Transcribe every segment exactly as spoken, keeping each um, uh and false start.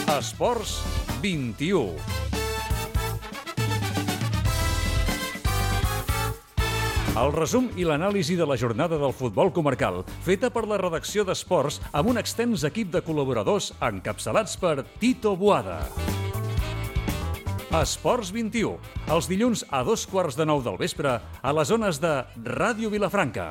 Esports vint-i-u. El resum i l'anàlisi de la jornada del futbol comarcal, feta per la redacció d'Esports amb un extens equip de col·laboradors encapçalats per Tito Boada. Esports vint-i-u, els dilluns a dos quarts de nou del vespre a les zones de Ràdio Vilafranca.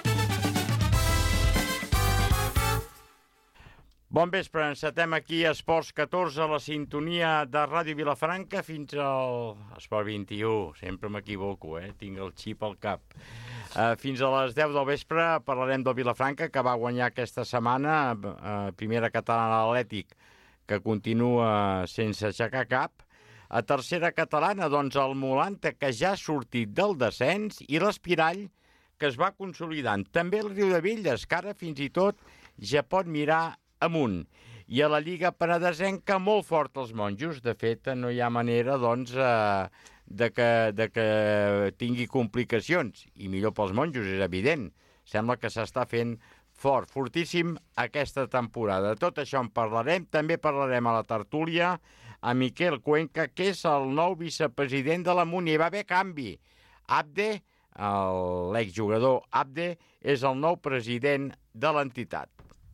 Bon vespre, encetem aquí a Esports catorze, a la sintonia de Ràdio Vilafranca fins al Esports vint-i-u. Sempre m'equivoco, eh? Tinc el xip al cap. Uh, fins a les deu del vespre parlarem del Vilafranca, que va guanyar aquesta setmana, uh, primera catalana Atlètic, que continua sense aixecar cap. A tercera catalana, doncs, el Molanta, que ja ha sortit del descens, i l'Espirall, que es va consolidant. També el Riudebitlles, que ara fins i tot ja pot mirar amunt. I a la Lliga Penedesenca, molt fort els monjos. De fet, no hi ha manera, doncs, eh, de, que, de que tingui complicacions. I millor pels monjos, és evident. Sembla que s'està fent fort, fortíssim, aquesta temporada. De tot això en parlarem. També parlarem a la tertúlia a Miquel Cuenca, que és el nou vicepresident de la Múnia. Hi va haver canvi. Abde, l'exjugador Abde, és el nou president de l'entitat.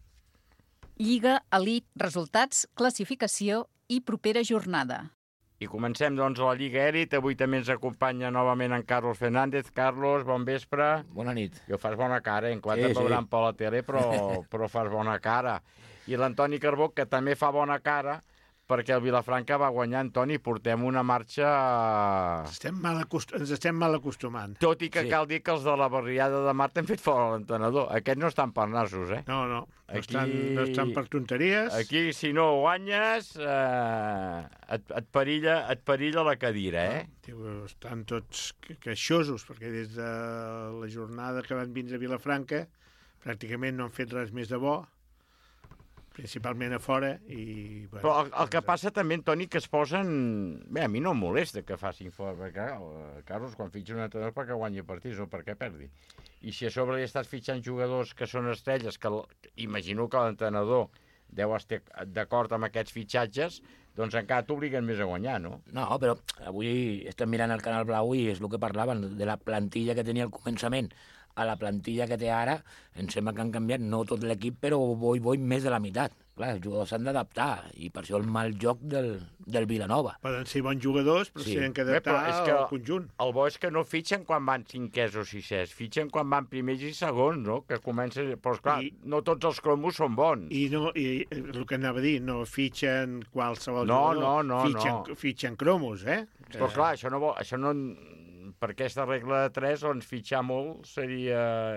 Lliga, elit, resultats, classificació i propera jornada. I comencem, doncs, a la Lliga Elit. Avui també ens acompanya novament en Carlos Fernández. Carlos, bon vespre. Bona nit. Jo fas bona cara, en quatre sí, veuran sí. per la tele, però, però fas bona cara. I l'Antoni Carbó, que també fa bona cara, perquè el Vilafranca va guanyar. Antoni, portem una marxa... Estem mal acost... Ens estem mal acostumant. Tot i que sí. cal dir que els de la barriada de Marta han fet fora l'entrenador. Aquests no estan per nassos, eh? No, no. No, aquí... estan, no estan per tonteries. Aquí, si no guanyes, eh, et, et, perilla, et perilla la cadira, eh? No, estan tots queixosos, perquè des de la jornada que van vindre a Vilafranca pràcticament no han fet res més de bo, principalment a fora. I, bueno, però el, el que passa també, Antoni, que es posen... Bé, a mi no em molesta que facin fora, perquè, Carlos, quan fitxa un entrenador perquè guanyi partits, no perquè perdi. I si a sobre li estàs fitxant jugadors que són estrelles, que imagino que l'entrenador deu estar d'acord amb aquests fitxatges, doncs encara t'obliguen més a guanyar, no? No, però avui estem mirant el Canal Blau i és el que parlaven, de la plantilla que tenia al començament a la plantilla que té ara, em sembla que han canviat, no tot l'equip, però vull, vull més de la meitat. Clar, els jugadors s'han d'adaptar, i per això el mal joc del, del Vilanova. Poden ser bons jugadors, però sí. s'han d'adaptar al conjunt. El bo és que no fitxen quan van cinquers o sisès, fitxen quan van primers i segons, no? Que comença... Però, esclar, I, no tots els cromos són bons. I, no, i el que anava a dir, no fitxen qualsevol no, jugador, no, no, fitxen, no. fitxen cromos, eh? Però, clar, això no vol... Això no... Per aquesta regla de tres, doncs, fitxar molt seria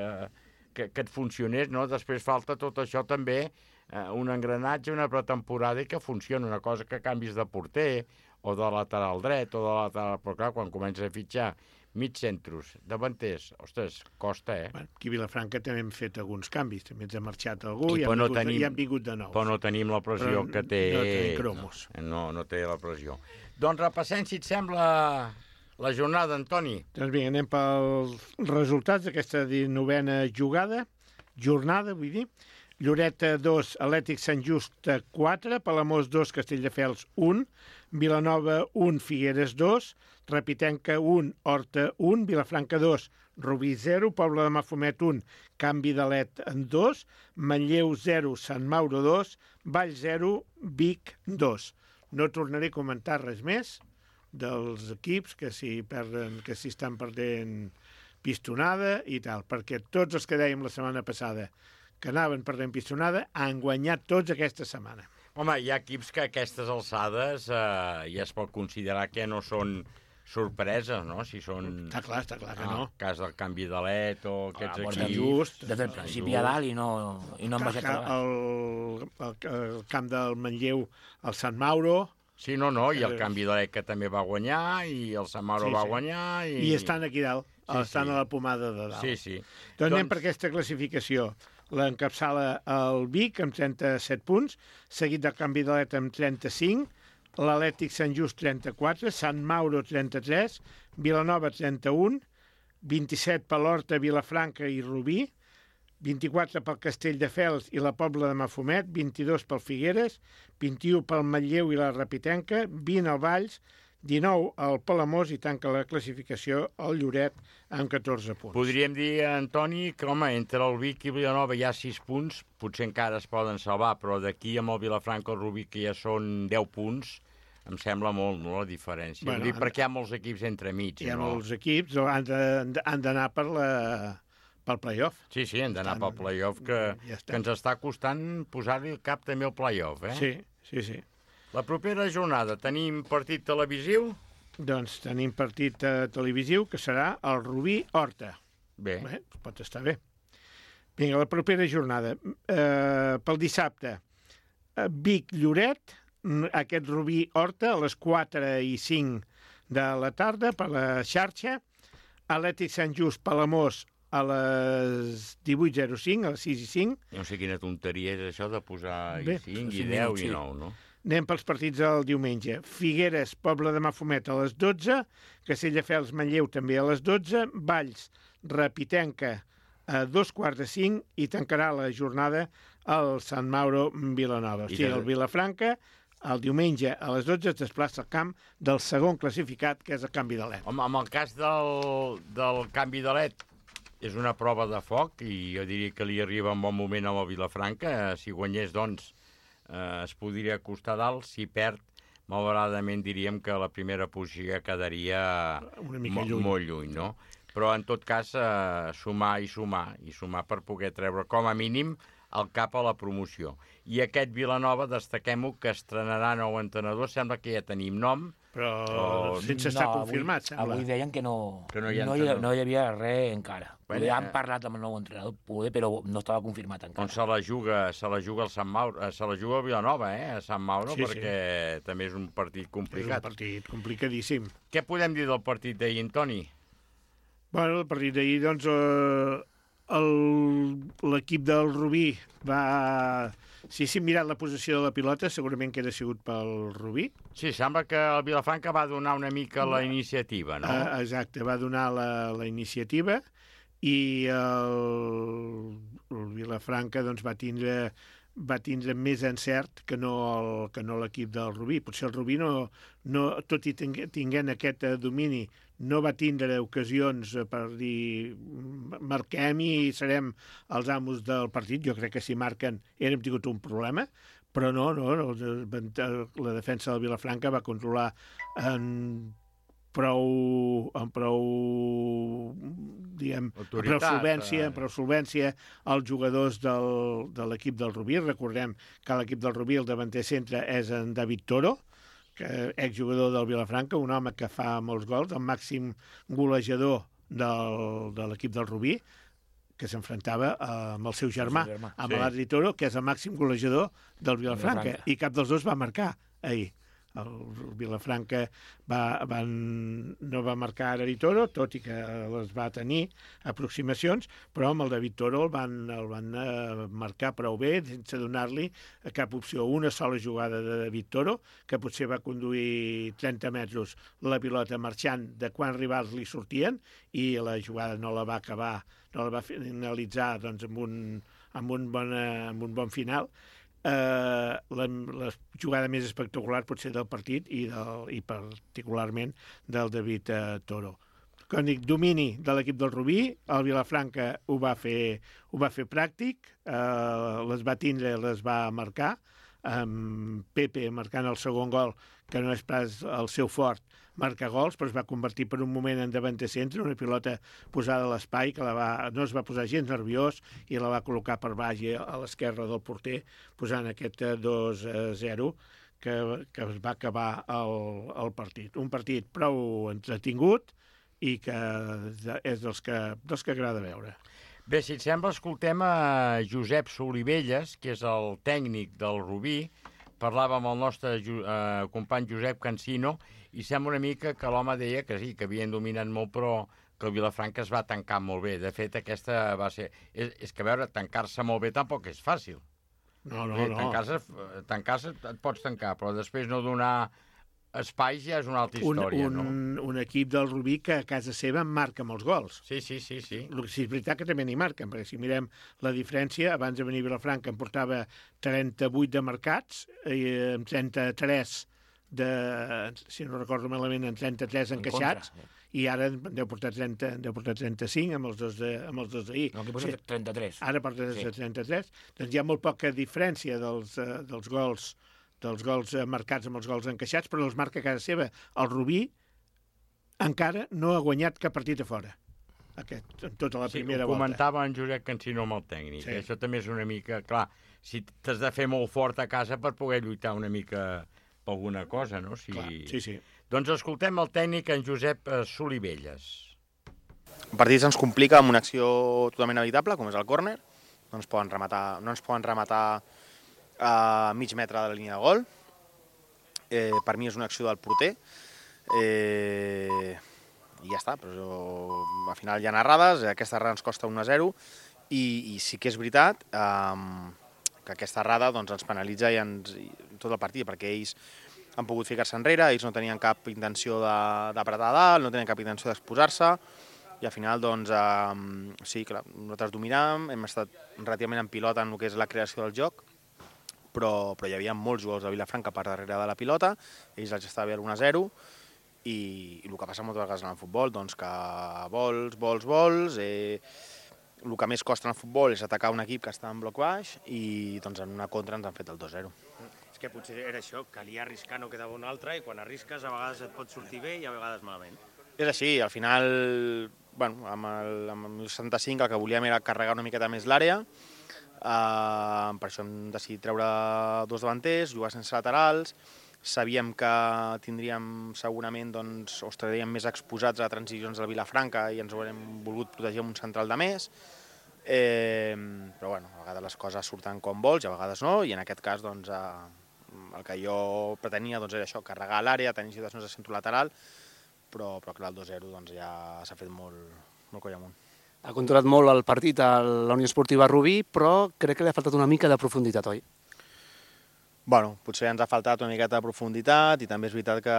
que, que et funcionés, no? Després falta tot això també, eh, un engranatge, una pretemporada i que funcioni, una cosa que canvis de porter o de lateral dret o de lateral... Però clar, quan comences a fitxar mig centros, davanters, ostres, costa, eh? Bueno, aquí a Vilafranca també hem fet alguns canvis, també ens ha marxat algú i, i, han, no vingut, tenim, i han vingut de nous. Però no tenim la pressió però que té... No tenim cromos. No, no té la pressió. Doncs repassem, si et sembla... La jornada, Antoni. Doncs vinga, anem pels resultats d'aquesta novena jugada. Jornada, vull dir. Lloreta dos, Atlètic Sant Just quatre, Palamós dos, Castelldefels un, Vilanova un, Figueres dos, Repitenca un, Horta un, Vilafranca dos, Rubí zero, Pobla de Mafumet un, Canvi d'Alet dos, Manlleu zero, Sant Mauro dos, Vall zero, Vic dos. No tornaré a comentar res més dels equips que si perden, que si estan perdent pistonada i tal, perquè tots els que dèiem la setmana passada que anaven perdent pistonada han guanyat tots aquesta setmana. Home, hi ha equips que a aquestes alçades eh, ja es pot considerar que no són sorpreses, no? Si són... Està clar, està clar que no. El cas del Canvi d'Alet o aquests ah, equips... Just. Des del principi a dalt i no, i no em vaig acabar. El, el, el camp del Manlleu, el Sant Mauro... Sí, no, no, i el Canvi d'Alet que també va guanyar, i el Sant Mauro sí, va sí. guanyar... I... I estan aquí dalt, sí, estan sí. a la pomada de dalt. Sí, sí. Doncs, doncs anem per aquesta classificació. L'encapçala el Vic amb trenta-set punts, seguit del Canvi d'Alet amb trenta-cinc, l'Atlètic Sant Just trenta-quatre, Sant Mauro trenta-tres, Vilanova trenta-un, vint-i-set per l'Horta, Vilafranca i Rubí, vint-i-quatre pel Castelldefels i la Pobla de Mafumet, vint-i-dos pel Figueres, vint-i-u pel Manlleu i la Repitenca, vint al Valls, dinou al Palamós i tanca la classificació el Lloret amb catorze punts. Podríem dir, Antoni, que, home, entre el Vic i Vilanova hi ha sis punts, potser encara es poden salvar, però d'aquí amb el Vilafranca i el Rubí, que ja són deu punts, em sembla molt, no, la diferència. Bueno, Vull dir, perquè hi ha molts equips entremig, Hi ha no? molts equips, han de- han d'anar per la, pel play-off. Sí, sí, hem d'anar pel play-off, que, Ja està. que ens està costant posar-li el cap també al play-off, eh? Sí, sí, sí. La propera jornada tenim partit televisiu? Doncs tenim partit eh, televisiu que serà el Rubí-Horta. Bé. Bé, pot estar bé. Vinga, la propera jornada. Eh, pel dissabte, eh, Vic-Lloret, mm, aquest Rubí-Horta a les quatre i cinc de la tarda per la xarxa. Atlètic Sant Just, Palamós, a les divuit zero cinc, a les sis i cinc. No sé quina tonteria és això de posar Bé, i cinc, i cinc deu, minuts, i sí. nou, no? Anem pels partits del diumenge. Figueres, Pobla de Mafumet a les dotze, Castelldefels, Manlleu també a les dotze, Valls, Repitenca a dos quarts de cinc i tancarà la jornada el Sant Mauro Vilanova. O sigui, el Vilafranca el diumenge a les dotze es desplaça al camp del segon classificat, que és el canvi de l'E T. Home, amb el cas del, del canvi de l'E T, és una prova de foc i jo diria que li arriba un bon moment amb el Vilafranca. Si guanyés, doncs, eh, es podria acostar dalt. Si perd, malauradament diríem que la primera posició quedaria Una mica mo- lluny. molt lluny, no? Però, en tot cas, eh, sumar i sumar, i sumar per poder treure, com a mínim, el cap a la promoció. I aquest Vilanova, destaquem-ho, que estrenarà nou entrenador, sembla que ja tenim nom, Però Oh, sense estar avui- confirmat, sembla. Avui deien que no, Que no hi ha no, hi, entrenador. no hi havia res encara. Bueno, Bueno, han eh, parlat amb el nou entrenador, poder, però no estava confirmat encara. on se la juga, se la juga el Sant Mauro, eh, se la juga el Vilanova, eh, a Sant Mauro, Sí, sí. perquè també és un partit És un complicat. partit complicadíssim. Què podem dir del partit d'ahir, Antoni? Bueno, el partit d'ahir, doncs, eh, el- l'equip del Rubí va... Si s'hi mirat la posició de la pilota, segurament que era sigut pel Rubí. Sí, sembla que el Vilafranca va donar una mica la iniciativa, no? Eh, exacte, va donar la, la iniciativa i el, el Vilafranca doncs, va tindre va tindre més encert que no el- que no l'equip del Rubí. Potser el Rubí, no, no, tot i tingue- tinguent aquest eh, domini, no va tindre ocasions eh, per dir "M- marquem i serem els amos del partit". Jo crec que si marquen érem tingut un problema, però no, no, no la defensa del Vilafranca va controlar en prou, amb prou, diguem, amb prou Autoritat, solvència, eh. amb prou solvència els jugadors del, de l'equip del Rubí. Recordem que l'equip del Rubí, el davanter centre, és en David Toro, que exjugador del Vilafranca, un home que fa molts gols, el màxim golejador del, de l'equip del Rubí, que s'enfrontava amb el seu germà, El seu germà, amb sí. l'Adri Toro, que és el màxim golejador del Vilafranca, Vilafranca. i cap dels dos va marcar ahir. El Vilafranca va, van, no va marcar Adri Toro, tot i que les va tenir aproximacions, però amb el David Toro el van, el van eh, marcar prou bé, sense donar-li cap opció. Una sola jugada de David Toro, que potser va conduir trenta metres la pilota marxant de quants rivals li sortien, i la jugada no la va acabar, no la va finalitzar doncs, amb, un, amb, un bon, eh, amb un bon final. Uh, la, la jugada més espectacular potser del partit i, del, i particularment del David uh, Toro. Com dic, domini de l'equip del Rubí, el Vilafranca ho va fer, ho va fer pràctic, uh, les va tindre, les va marcar, amb Pepe marcant el segon gol, que no és pas el seu fort, marcar gols, però es va convertir per un moment en davanter centre, una pilota posada a l'espai, que la va, no es va posar gens nerviós i la va col·locar per baix i a l'esquerra del porter, posant aquest dos a zero que, que es va acabar el, el partit. Un partit prou entretingut i que és dels que, dels que agrada veure. Bé, si et sembla, escoltem a Josep Solivelles, que és el tècnic del Rubí. Parlava amb el nostre eh, company Josep Cancino i sembla una mica que l'home deia que sí, que havien dominat molt, però que el Vilafranca es va tancar molt bé. De fet, aquesta va ser... És, és que, a veure, tancar-se molt bé tampoc és fàcil. No, no, Bé, no. tancar-se, tancar-se et pots tancar, però després no donar espais ja és una altra un, història, un, no? un equip del Rubí que a casa seva marca molts gols. Sí, sí, sí, sí. El que sí és veritat que també n'hi marquen, perquè si mirem la diferència, abans de venir a Vilafranca em portava trenta-vuit de marcats, eh, amb trenta-tres de, si no recordo malament, en trenta-tres encaixats, en contra, i ara en deu portar trenta, en deu portar trenta-cinc amb els dos de, amb els dos d'ahir. No, aquí posa trenta-tres. Ara porta sí. trenta-tres. Doncs hi ha molt poca diferència dels, uh, dels gols dels gols uh, marcats amb els gols encaixats, però els marca a casa seva. El Rubí encara no ha guanyat cap partit a fora. Aquest, en tota la sí, primera volta. Sí, comentava en Josep Cancino amb el tècnic. Sí. Això també és una mica... Clar, si t'has de fer molt fort a casa per poder lluitar una mica per alguna cosa, no? Si... Clar, sí, sí. Doncs escoltem el tècnic, en Josep Solivelles. El partit se'ns complica amb una acció totalment evitable, com és el córner. No ens poden rematar, no ens poden rematar a mig metre de la línia de gol. Eh, per mi és una acció del porter. Eh, I ja està, però al final hi ha errades, aquesta errada ens costa un a zero i, i sí que és veritat eh, que aquesta errada doncs, ens penalitza i ens, i tot el partit, perquè ells han pogut ficar-se enrere, ells no tenien cap intenció d'apretar a dalt, no tenien cap intenció d'exposar-se, i al final, doncs, eh, sí, clar, nosaltres dominàvem, hem estat relativament en pilota en el que és la creació del joc, però, però hi havia molts jugadors de Vilafranca per darrere de la pilota, ells els estava bé l'un a zero, i, i el que passa moltes vegades en el futbol, doncs que vols, vols, vols, eh, el que més costa en el futbol és atacar un equip que està en bloc baix i doncs en una contra ens han fet el dos a zero. És que potser era això, calia arriscar, no quedava un altre, i quan arrisques a vegades et pot sortir bé i a vegades malament. És així, al final, bueno, amb el, amb el setanta-cinc el que volíem era carregar una miqueta més l'àrea, uh, per això hem decidit treure dos davanters, jugar sense laterals, sabíem que tindríem segurament, doncs, o estaríem més exposats a transicions del Vilafranca i ens ho haurem volgut protegir amb un central de més, eh, però bueno, a vegades les coses surten com vols i a vegades no, i en aquest cas doncs, eh, el que jo pretenia doncs, era això, carregar l'àrea, tenir situacions de centre lateral, però, però clar, el dos a zero doncs, ja s'ha fet molt, molt coll amunt. Ha controlat molt el partit a la Unió Esportiva Rubí, però crec que li ha faltat una mica de profunditat, oi? Bueno, potser ens ha faltat una miqueta de profunditat i també és veritat que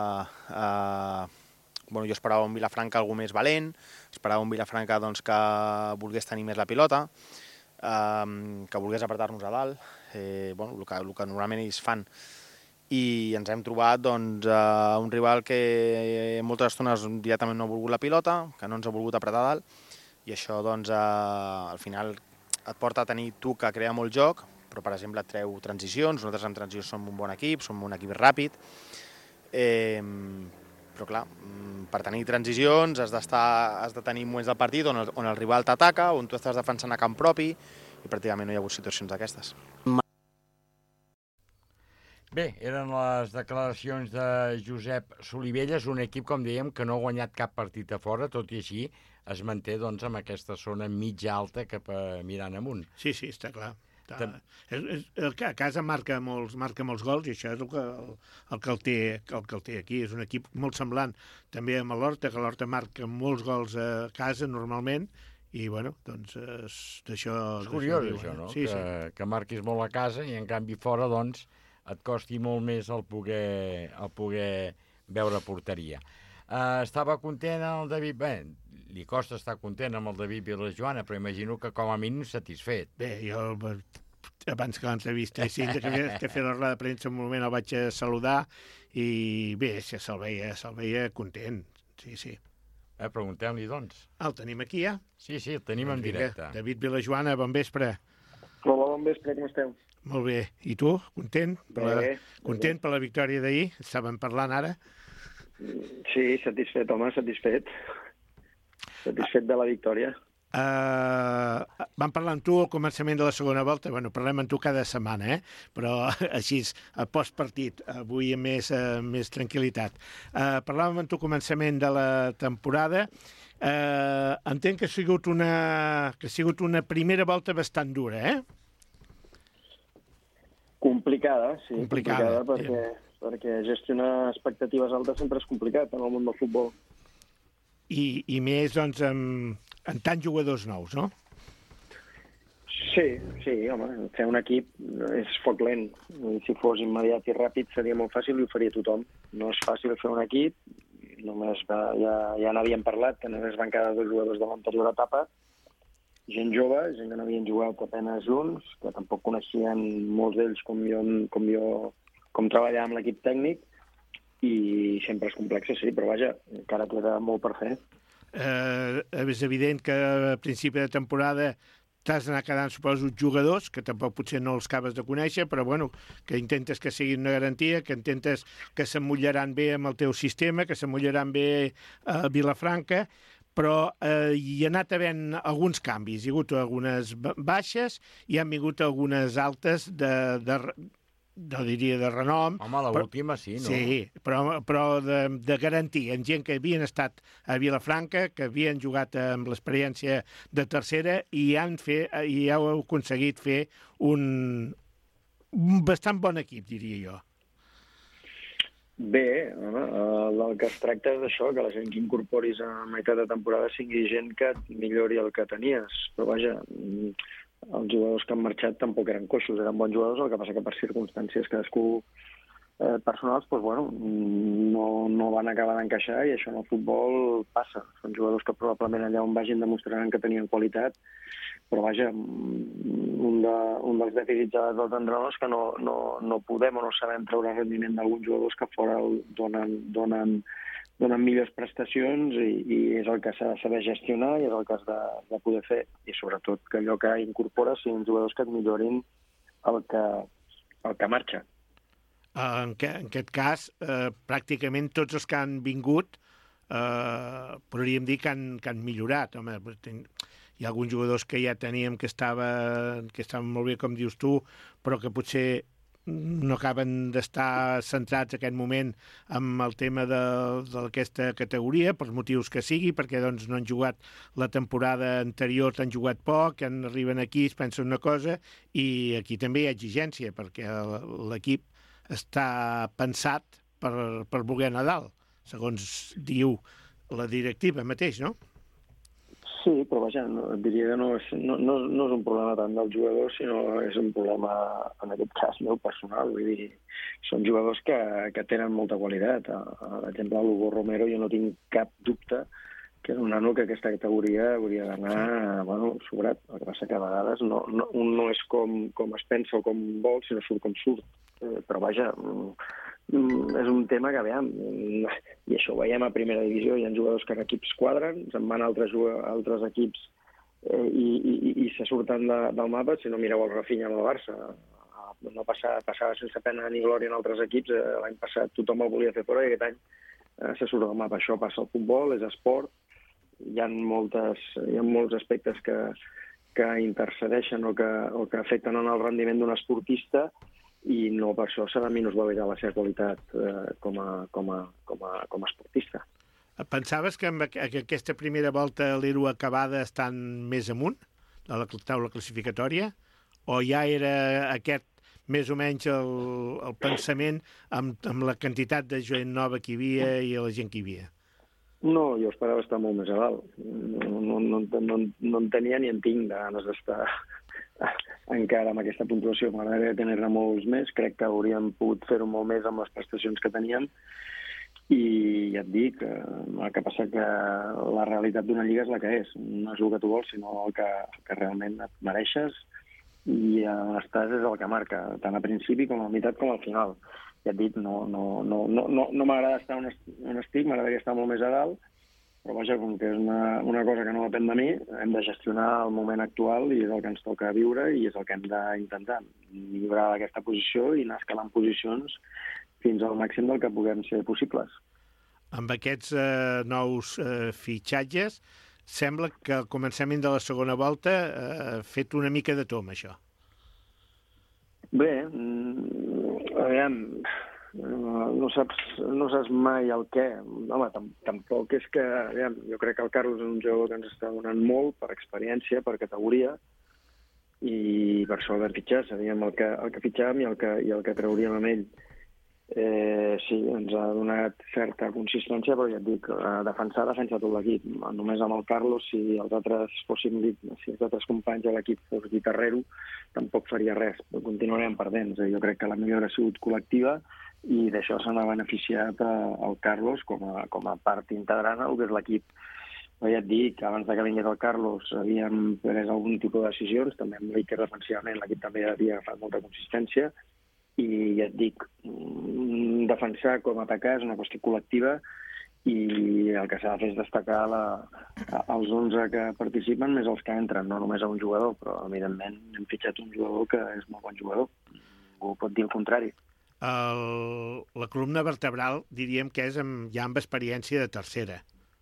eh, bueno, jo esperava un Vilafranca algú més valent, esperava un Vilafranca doncs, que volgués tenir més la pilota, eh, que volgués apretar-nos a dalt, eh, bueno, el, que, el que normalment ells fan. I ens hem trobat doncs, eh, un rival que moltes estones directament no ha volgut la pilota, que no ens ha volgut apretar a dalt, i això doncs, eh, al final et porta a tenir tu que crea molt joc, però per exemple et treu transicions, nosaltres en transicions som un bon equip, som un equip ràpid, eh, però clar, per tenir transicions has, has de tenir moments del partit on el, on el rival t'ataca, on tu estàs defensant a camp propi, i pràcticament no hi ha hagut situacions d'aquestes. Bé, eren les declaracions de Josep Solivelles, un equip, com dèiem, que no ha guanyat cap partit a fora, tot i així es manté doncs, en aquesta zona mitja alta cap a mirant amunt. Sí, sí, està clar. Tam... És, és, el que a casa marca molts, marca molts gols i això és el que el, el, que el, té, el que el té aquí. És un equip molt semblant també amb l'Horta, que l'Horta marca molts gols a casa normalment i bueno, doncs d'això... És curiós això, no? Sí, que, sí. que marquis molt a casa i en canvi fora doncs et costi molt més el poder, el poder veure porteria. Uh, estava content el David... Bé, li costa estar content amb el David Vilajoana, però imagino que com a mínim satisfet. Bé, jo abans que l'entrevista sí, que, que fer la roda de premsa un moment el vaig a saludar i bé, se'l veia, se'l veia content, sí, sí. Eh, Preguntem-li, doncs. Ah, el tenim aquí, ja? Sí, sí, el tenim en directe. David Vilajoana, bon vespre. Hola, bon vespre, com esteu? Molt bé. I tu? Content? Per la, bé, content bé. per la victòria d'ahir? Estàvem parlant ara? Sí, satisfet, home, satisfet. Satisfet de la victòria. Uh, vam parlar amb tu al començament de la segona volta, bueno, parlem amb tu cada setmana, eh? Però així, a postpartit, avui amb més, uh, més tranquil·litat. Uh, parlàvem amb tu al començament de la temporada. Uh, entenc que ha sigut una, que ha sigut una primera volta bastant dura, eh? Complicada, sí. Complicada, complicada perquè, sí. perquè gestionar expectatives altes sempre és complicat en el món del futbol. I, i més, doncs, amb, amb tants jugadors nous, no? Sí, sí, home, fer un equip és foc lent. Si fos immediat i ràpid seria molt fàcil i ho faria tothom. No és fàcil fer un equip, només va, ja, ja n'havíem parlat, que només van quedar dos jugadors de l'anterior etapa, gent jove, gent que no havien jugat apenas junts, que tampoc coneixien molts d'ells com jo, com jo com treballar amb l'equip tècnic, i sempre és complex, sí, però vaja, encara queda molt per fer. Eh, és evident que a principi de temporada t'has d'anar quedant, suposo, jugadors, que tampoc potser no els acabes de conèixer, però bueno, que intentes que siguin una garantia, que intentes que s'emmollaran bé amb el teu sistema, que s'emmollaran bé a Vilafranca, però eh, hi ha anat havent alguns canvis. Hi ha hagut algunes baixes i han vingut algunes altes de, de, no diria de renom. Home, l'última sí, no? Sí, però, però de, de garantia, en gent que havien estat a Vilafranca, que havien jugat amb l'experiència de tercera i han fet, i heu aconseguit fer un, un bastant bon equip, diria jo. Bé, home, el que es tracta és d'això, que la gent que incorporis a meitat de temporada sigui gent que millori el que tenies. Però vaja, els jugadors que han marxat tampoc eren coixos, eren bons jugadors, el que passa que per circumstàncies cadascú eh, personals, doncs, bueno, no, no van acabar d'encaixar, i això en el futbol passa. Són jugadors que probablement allà on vagin demostraran que tenien qualitat, però vaja, un, de, un dels dèficits dels entrenadors que no, no, no podem o no sabem treure rendiment d'alguns jugadors que fora donen, donen, donen millors prestacions, i, i és el que s'ha de saber gestionar i és el que has de, de poder fer. I sobretot que allò que incorpores siguin jugadors que et millorin el que, el que marxa. En, que, en aquest cas, eh, pràcticament tots els que han vingut eh, podríem dir que han, que han millorat. Home, hi ha alguns jugadors que ja teníem que, estava, que estaven molt bé, com dius tu, però que potser no acaben d'estar centrats en aquest moment amb el tema de, d'aquesta categoria, pels motius que sigui, perquè doncs, no han jugat la temporada anterior, han jugat poc, en arriben aquí, es pensen una cosa, i aquí també hi ha exigència, perquè l'equip està pensat per, per voler anar a dalt, segons diu la directiva mateix, no? Sí, però vaja, no, diria que no és, no, no, no és un problema tant del jugador, sinó és un problema, en aquest cas, meu personal. Vull dir, són jugadors que, que tenen molta qualitat. Per exemple, l'Hugo Romero, jo no tinc cap dubte que és un nano que aquesta categoria hauria d'anar, bueno, sobrat. El que passa que a vegades no, no, un no és com, com es pensa o com vol, sinó surt com surt. Eh, però vaja, és un tema que, veiem, i això ho veiem a primera divisió, hi ha jugadors que en equips quadren, se'n van a altres, altres equips eh, i, i, i se surten de, del mapa. Si no mireu el Rafinha del Barça, no passava, passava sense pena ni glòria en altres equips. Eh, l'any passat tothom el volia fer fora i aquest any eh, se surt del mapa. Això passa al futbol, és esport, hi ha, moltes, hi ha molts aspectes que, que intercedeixen o que, o que afecten en el rendiment d'un esportista, i no per això s'ha de minusvalorar la seva qualitat eh, com, a, com, a, com, a, com a esportista. Pensaves que amb aquesta primera volta l'Ero acabada estan més amunt, a la taula classificatòria, o ja era aquest més o menys el, el pensament amb, amb la quantitat de gent nova que hi havia i la gent que hi havia? No, jo esperava estar molt més a dalt. No, no, no, no, no en tenia ni en tinc de ganes d'estar encara amb aquesta puntuació. M'agradaria tenir-ne molts més. Crec que hauríem pogut fer-ho molt més amb les prestacions que teníem. I ja et dic, el que passa que la realitat d'una lliga és la que és. No és el que tu vols, sinó el que, que realment et mereixes, i l'estàs és el que marca, tant a principi com a meitat com al final. Ja et dic, no, no, no, no, no, no m'agrada estar on, on estic, m'agradaria estar molt més a dalt, però vaja, com que és una, una cosa que no depèn de mi, hem de gestionar el moment actual i és el que ens toca viure i és el que hem d'intentar, millorar aquesta posició i anar escalant posicions fins al màxim del que puguem ser possibles. Amb aquests eh, nous eh, fitxatges, sembla que al començament de la segona volta eh, ha fet una mica de tom, això. Bé, aviam, no saps, no saps mai el què. Home, tampoc és que... Aviam, jo crec que el Carlos és un jugador que ens està donant molt per experiència, per categoria, i per això el vam fitxar. Sabíem el que, el que fitxàvem i el que, i el que trauríem amb ell. Eh, sí, ens ha donat certa consistència, però ja et dic, eh, defensar defensa tot l'equip. Només amb el Carlos, si els altres fóssim, si els altres companys de l'equip fos guitarrero, tampoc faria res, però continuarem perdent. Jo crec que la millora ha sigut col·lectiva i d'això se n'ha beneficiat el Carlos com a, com a part integrant el que és l'equip. Però ja et dic, abans de que vingués el Carlos havíem pres algun tipus de decisions, també amb l'Iker defensivament l'equip també havia agafat molta consistència, i ja et dic, defensar com atacar és una qüestió col·lectiva i el que s'ha de fer és destacar la, els onze que participen més els que entren, no només a un jugador, però evidentment hem fitxat un jugador que és molt bon jugador. Ningú pot dir el contrari. El, la columna vertebral diríem que és amb, ja amb experiència de tercera.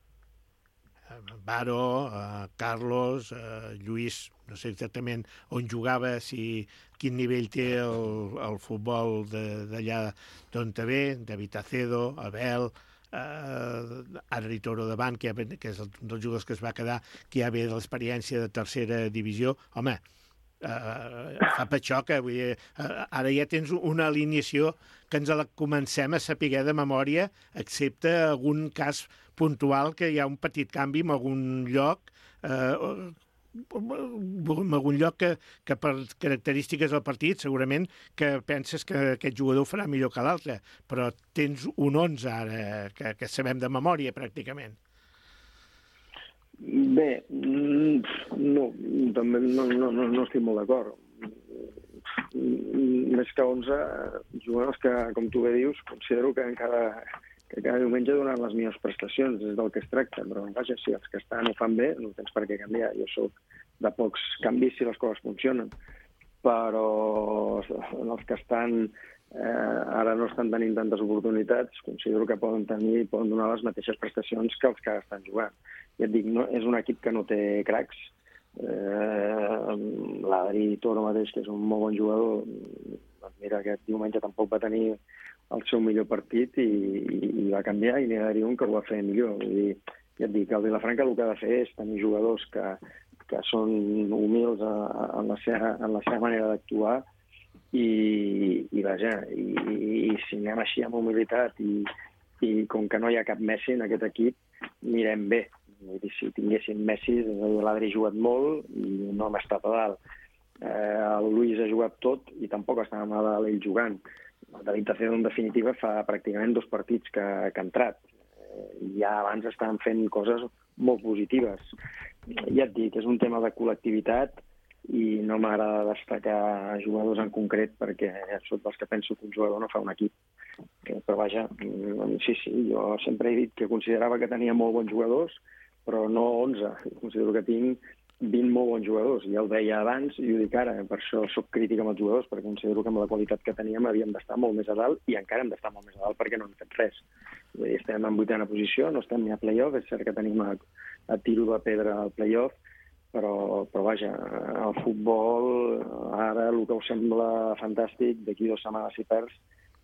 Baro, eh, Carlos, eh, Lluís, no sé exactament on jugava, si quin nivell té el, el futbol d'allà d'on te ve, David Acedo, Abel, eh, Adri Toro davant, que, que és un dels jugadors que es va quedar, que ja ve de l'experiència de tercera divisió. Home, Uh, fa petxó que vull dir, uh, ara ja tens una alineació que ens la comencem a saber de memòria, excepte algun cas puntual que hi ha un petit canvi en algun lloc, uh, en algun lloc que, que per característiques del partit segurament que penses que aquest jugador farà millor que l'altre, però tens un onze ara que, que sabem de memòria pràcticament. Bé, no, també no, no, no, no estic molt d'acord. Més que onze jugadors que, com tu bé dius, considero que cada, que cada diumenge donen les millors prestacions, és del que es tracta, però vaja, si els que estan ho fan bé, no tens per què canviar. Jo soc de pocs canvis si les coses funcionen, però els que estan eh, ara no estan tenint tantes oportunitats, considero que poden tenir, poden donar les mateixes prestacions que els que estan jugant. Ja et dic, no, és un equip que no té cracs. Eh, L'Adri Toro mateix, que és un molt bon jugador, doncs mira, aquest diumenge tampoc va tenir el seu millor partit i, i, i va canviar, i n'hi ha d'haver un que ho va fer millor. Vull dir, ja et dic, el Vilafranca el que ha de fer és tenir jugadors que, que són humils a, a, en, la seva, en la seva manera d'actuar i, i vaja, i, i si anem així amb humilitat i, i com que no hi ha cap Messi en aquest equip, anirem bé. Vull dir, si tinguéssim Messi, l'Adri ha jugat molt i no hem estat a dalt. Eh, el Luis ha jugat tot i tampoc estàvem a dalt ell jugant. El David Acedo, en definitiva, fa pràcticament dos partits que, que ha entrat. Eh, ja abans estaven fent coses molt positives. Ja et dic, és un tema de col·lectivitat i no m'agrada destacar jugadors en concret perquè soc dels que penso que un jugador no fa un equip. Però vaja, sí, sí, jo sempre he dit que considerava que tenia molt bons jugadors, però no onze. Considero que tinc vint molt bons jugadors. Ja el deia abans i ho dic ara, per això soc crític amb els jugadors, perquè considero que amb la qualitat que teníem havíem d'estar molt més a dalt i encara hem d'estar molt més a dalt perquè no hem fet res. Estem en vuitena posició, no estem ni a play-off, és cert que tenim a, a tiro de pedra al play-off, però, però vaja, el futbol, ara el que us sembla fantàstic, d'aquí dues setmanes si perds,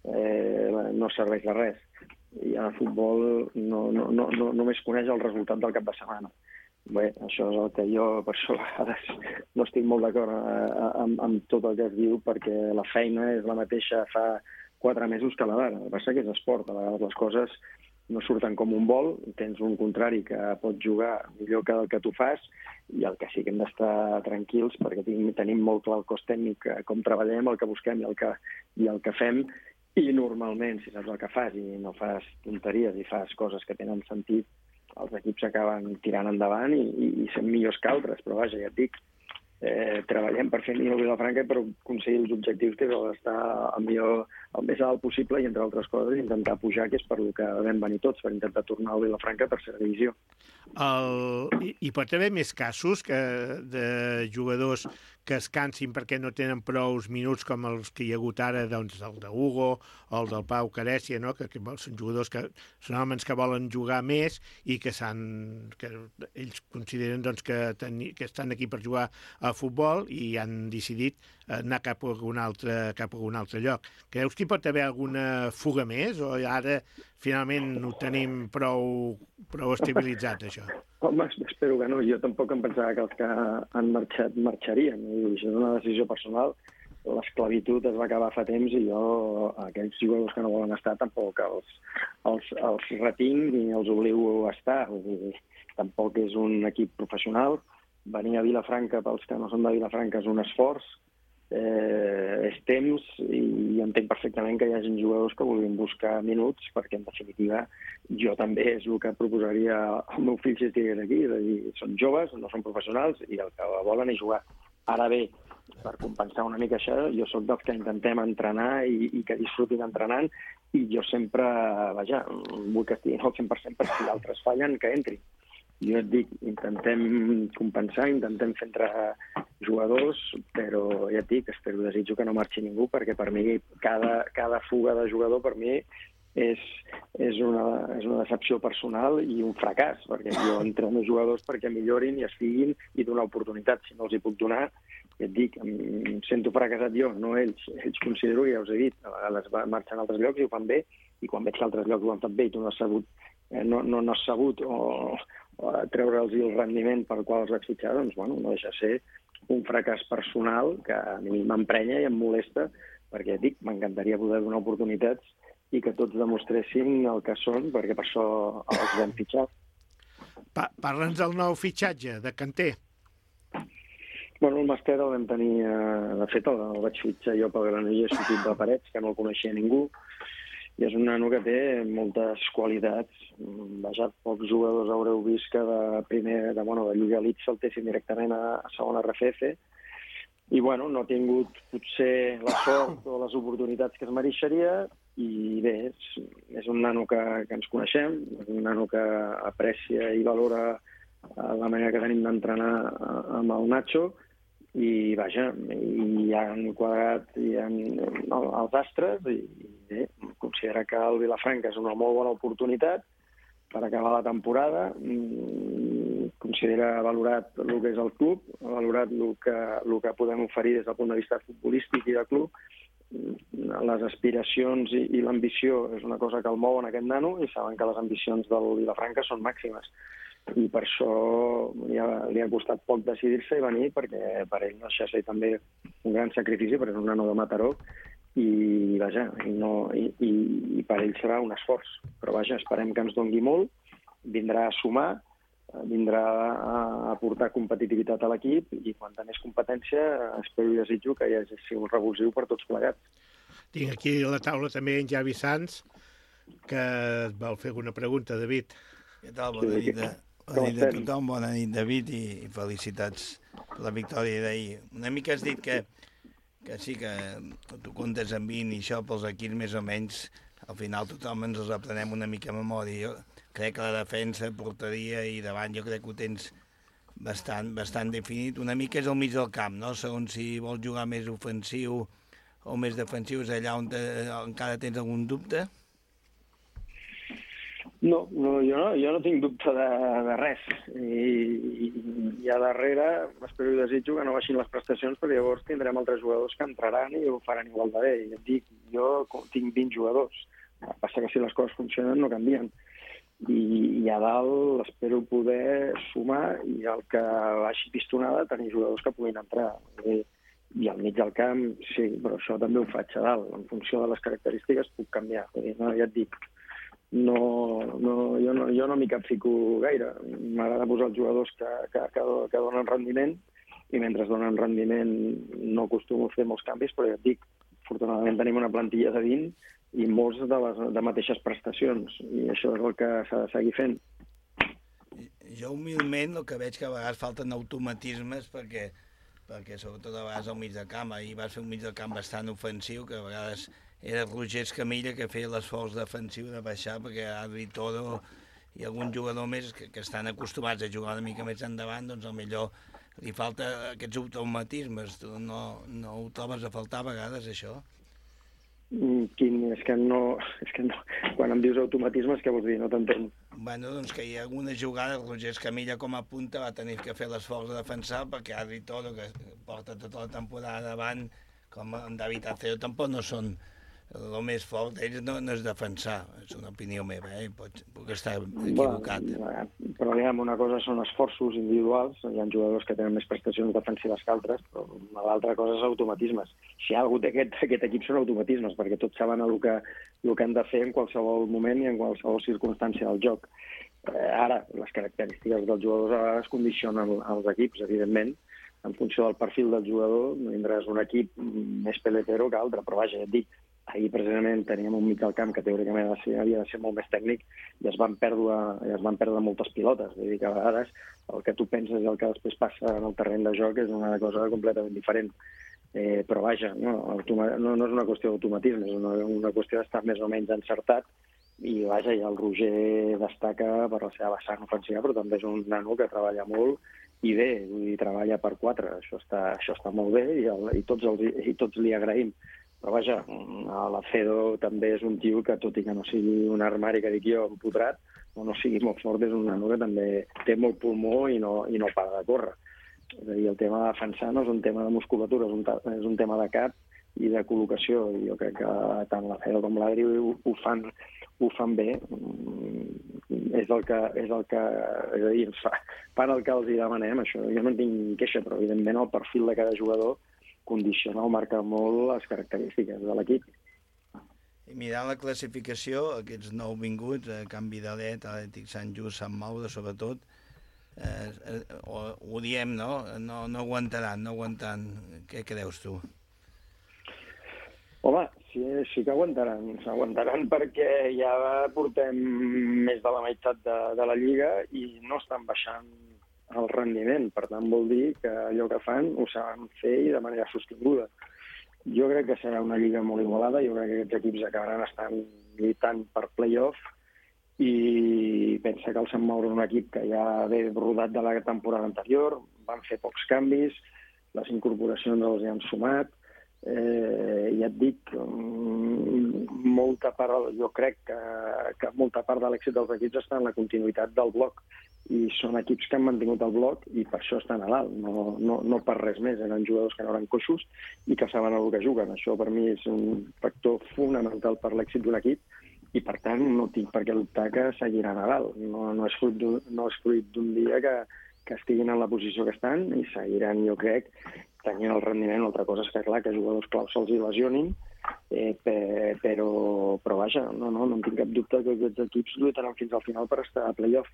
eh, no serveix de res. I el futbol no, no, no, no només coneix el resultat del cap de setmana. Bé, això és el que jo, per això a vegades no estic molt d'acord amb, amb tot el que es diu, perquè la feina és la mateixa fa quatre mesos que la d'ara. El que passa que és esport, a vegades les coses no surten com un vol, tens un contrari que pot jugar millor que el que tu fas, i el que sí que hem d'estar tranquils, perquè tenim molt clar el cos tècnic, com treballem, el que busquem i el que, i el que fem, i normalment, si saps el que fas i no fas tonteries i fas coses que tenen sentit, els equips acaben tirant endavant i, i, i sent millors que altres, però vaja, ja et dic, eh, treballem per fer millor el Vilafranca i per aconseguir els objectius que és estar el, millor, el més alt possible i, entre altres coses, intentar pujar, que és per el que vam venir tots, per intentar tornar al Vilafranca a tercera divisió. El, hi, hi pot haver més casos que de jugadors que es cansin perquè no tenen prous minuts com els que hi ha hagut ara, doncs el de Hugo o el del Pau Carècia, no? que, que són jugadors que són homes que volen jugar més i que, que ells consideren doncs, que, teni, que estan aquí per jugar a futbol i han decidit anar cap a algun altre, cap a algun altre lloc. Creus que hi pot haver alguna fuga més o ara finalment ho tenim prou, prou estabilitzat, això? Home, espero que no. Jo tampoc em pensava que els que han marxat marxarien. Això és una decisió personal. l'esclavitud es va acabar fa temps i jo, aquells jugadors que no volen estar, tampoc els, els, els retinc ni els obligo a estar. Tampoc és un equip professional. Venir a Vilafranca, pels que no són de Vilafranca, és un esforç, eh, és temps, i entenc perfectament que hi hagi jugadors que vulguin buscar minuts, perquè en definitiva jo també és el que proposaria al meu fill si estigués aquí, és a dir, són joves, no són professionals i el que volen és jugar. Ara bé, per compensar una mica això, jo sóc dels que intentem entrenar i, i que disfrutin entrenant, i jo sempre, vaja, vull que estiguin al cent per cent, perquè si d'altres fallen, que entrin. Jo et dic, intentem compensar, intentem fer entrar jugadors, però ja et dic, espero, desitjo que no marxi ningú, perquè per mi cada, cada fuga de jugador per mi és, és, una, és una decepció personal i un fracàs, perquè jo entreno jugadors perquè millorin i estiguin i donar oportunitats. Si no els hi puc donar, ja et dic, em sento fracassat jo, no ells. Ells considero, ja us he dit, a vegades marxen a altres llocs i ho fan bé, i quan veig que altres llocs ho han fet bé i tu no has sabut, eh, no, no, no has sabut o, o treure'ls el rendiment per qual els vaig fitxar, doncs, bueno, no deixa de ser un fracàs personal que a mi m'emprenya i em molesta, perquè, dic, m'encantaria poder donar oportunitats i que tots demostressin el que són, perquè per això els vam fitxar. Pa Parla'ns del nou fitxatge, de Kanté. Bueno, el màster el vam tenir, eh, de fet el, el vaig fitxar jo pel Granollers, sortit de Parets, que no el coneixia ningú, i és un nano que té moltes qualitats. Vaja, pocs jugadors haureu vist que de primer, de, bueno, de Lliga Elite saltessin directament a, a segona R F F, i bueno, no ha tingut potser la sort o les oportunitats que es mereixeria, i bé, és, és un nano que, que ens coneixem, és un nano que aprecia i valora la manera que tenim d'entrenar amb el Nacho, i vaja, hi han quadrat hi han els astres, i bé, considera que el Vilafranca és una molt bona oportunitat per acabar la temporada, considera valorat el que és el club, valorat el que, el que podem oferir des del punt de vista futbolístic i de club. Les aspiracions i, i l'ambició és una cosa que el mou en aquest nano, i saben que les ambicions del Vilafranca són màximes. I per això li ha, li ha costat poc decidir-se i venir, perquè per ell no deixa de ser també un gran sacrifici, perquè és un nano de Mataró, i vaja, i, no, i, i, i per ell serà un esforç. Però vaja, esperem que ens dongui molt, vindrà a sumar, vindrà a aportar competitivitat a l'equip, i quanta més competència espero i desitjo que hi hagi un revulsiu per tots plegats. Tinc aquí a la taula també en Javi Sanz, que et vol fer una pregunta, David. Què tal? Bona nit a, bona nit a tothom, bona nit, David, i, i felicitats per la victòria d'ahir. Una mica has dit que, que sí, que tu comptes amb vint i això pels equips més o menys, al final tothom ens els aprenem una mica a memòria. Jo crec que la defensa, porteria i davant, jo crec que ho tens bastant, bastant definit. Una mica és al mig del camp, no? Segons si vols jugar més ofensiu o més defensiu, és allà on te, encara tens algun dubte? No, no, jo, no jo no tinc dubte de, de res. I, i, i a darrere espero i desitjo que no baixin les prestacions, perquè llavors tindrem altres jugadors que entraran i ho faran igual de bé. I et dic, jo tinc vint jugadors. Passa que si les coses funcionen no canvien. I, i a dalt espero poder sumar, i el que baixi pistonada tenir jugadors que puguin entrar. I, i al mig del camp, sí, però això també ho faig a dalt. En funció de les característiques puc canviar. I, no, ja et dic, no, no, jo no, jo no m'hi capfico gaire. M'agrada posar els jugadors que, que, que, que donen rendiment, i mentre donen rendiment no acostumo a fer molts canvis, però ja et dic, afortunadament tenim una plantilla de vint i molts de les de mateixes prestacions, i això és el que s'ha de seguir fent. Jo humilment el que veig que a vegades falten automatismes, perquè, perquè sobretot a vegades al mig de camp, ahir vas fer un mig de camp bastant ofensiu, que a vegades era Roger Escamilla que feia l'esforç defensiu de baixar, perquè Adri Toro i algun jugador més que, que estan acostumats a jugar una mica més endavant, doncs millor li falta aquests automatismes. Tu no, no ho trobes a faltar a vegades, això? Quin, és que no... És que no. Quan em dius automatismes, què vols dir? No t'entenc. Bueno, doncs que hi ha alguna jugada, Roger Escamilla com a punta va tenir que fer l'esforç de defensar, perquè Adri Toro, que porta tota la temporada davant, com en David Acero, tampoc no són, el més fort d'ells no, no és defensar, és una opinió meva, eh? Pot, puc estar equivocat. Bueno, però diguem, una cosa són esforços individuals, hi ha jugadors que tenen més prestacions defensives que altres, però l'altra cosa és automatismes. Si hi ha algú d'aquest aquest equip són automatismes, perquè tots saben el que, el que han de fer en qualsevol moment i en qualsevol circumstància del joc. Eh, ara, les característiques dels jugadors a vegades condicionen els equips, evidentment, en funció del perfil del jugador, tindràs un equip més peletero que altre, però vaja, ja et dic, ahir precisament teníem un mig del camp que teòricament havia de ser molt més tècnic i es van perdre, i es van perdre moltes pilotes. Vull dir que a vegades el que tu penses i el que després passa en el terreny de joc és una cosa completament diferent. Eh, però vaja, no, no, no és una qüestió d'automatisme, és una, una qüestió d'estar més o menys encertat i vaja, i el Roger destaca per la seva vessant ofensiva, però també és un nano que treballa molt i bé, vull dir, treballa per quatre, això està, això està molt bé i, el, i, tots els, i tots li agraïm. Però vaja, l'Alcedo també és un tio que, tot i que no sigui un armari que dic jo empotrat, o no sigui molt fort, és un nano que també té molt pulmó i no, i no para de córrer. És a dir, el tema de defensar no és un tema de musculatura, és un, és un tema de cap i de col·locació. I jo crec que tant l'Alcedo com l'Adri ho, ho, fan, ho fan bé. És el que, és el que, és a dir, fan el que els hi demanem, això. Jo no en tinc queixa, però evidentment el perfil de cada jugador condiciona o marca molt les característiques de l'equip. I mirant la classificació, aquests nou vinguts, eh, Canvi d'Alet, Atlètic Sant Just, Sant Maure, sobretot, eh, eh, ho, ho diem, no? no? No aguantaran, no aguantaran. Què creus tu? Home, sí, sí que aguantaran. S'aguantaran perquè ja portem més de la meitat de, de la Lliga i no estan baixant el rendiment. Per tant, vol dir que allò que fan ho saben fer i de manera sostinguda. Jo crec que serà una lliga molt igualada, jo crec que aquests equips acabaran estant lluitant per play-off i pensa que el Sant Maure és un equip que ja ve rodat de la temporada anterior, van fer pocs canvis, les incorporacions els hi han sumat, eh, ja et dic, molta part, jo crec que, que molta part de l'èxit dels equips està en la continuïtat del bloc, i són equips que han mantingut el bloc i per això estan a dalt, no, no, no per res més. Eren jugadors que no eren coixos i que saben el que juguen. Això per mi és un factor fonamental per l'èxit d'un equip i per tant no tinc per què dubtar que seguiran a dalt. No, no és fruit d'un no és fruit d'un dia que, que estiguin en la posició que estan i seguiran, jo crec, tenint el rendiment. Una altra cosa és que, clar, que jugadors claus se'ls hi lesionin, eh, però, però vaja, no, no, no en tinc cap dubte que aquests equips lluitaran fins al final per estar a play-off.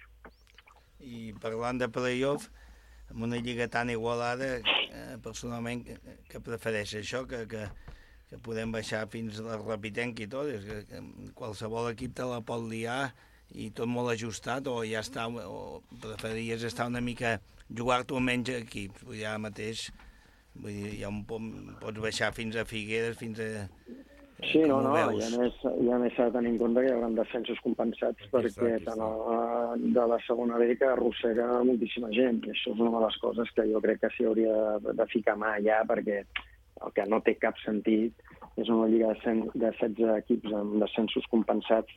I parlant de play-off, amb una lliga tan igualada, eh, personalment, que, que prefereix això, que, que, que podem baixar fins a la repitenca i tot, és que, que qualsevol equip te la pot liar i tot molt ajustat, o ja està, o preferiries estar una mica, jugar-t'ho amb menys equips, vull dir, ara mateix, vull dir, ja un, pots baixar fins a Figueres, fins a... Sí, no, no, i a més, i a més s'ha de tenir en compte que hi haurà descensos compensats perquè tant de la segona B que arrossega moltíssima gent, i això és una de les coses que jo crec que s'hi hauria de ficar mà allà, perquè el que no té cap sentit és una lliga de setze equips amb descensos compensats,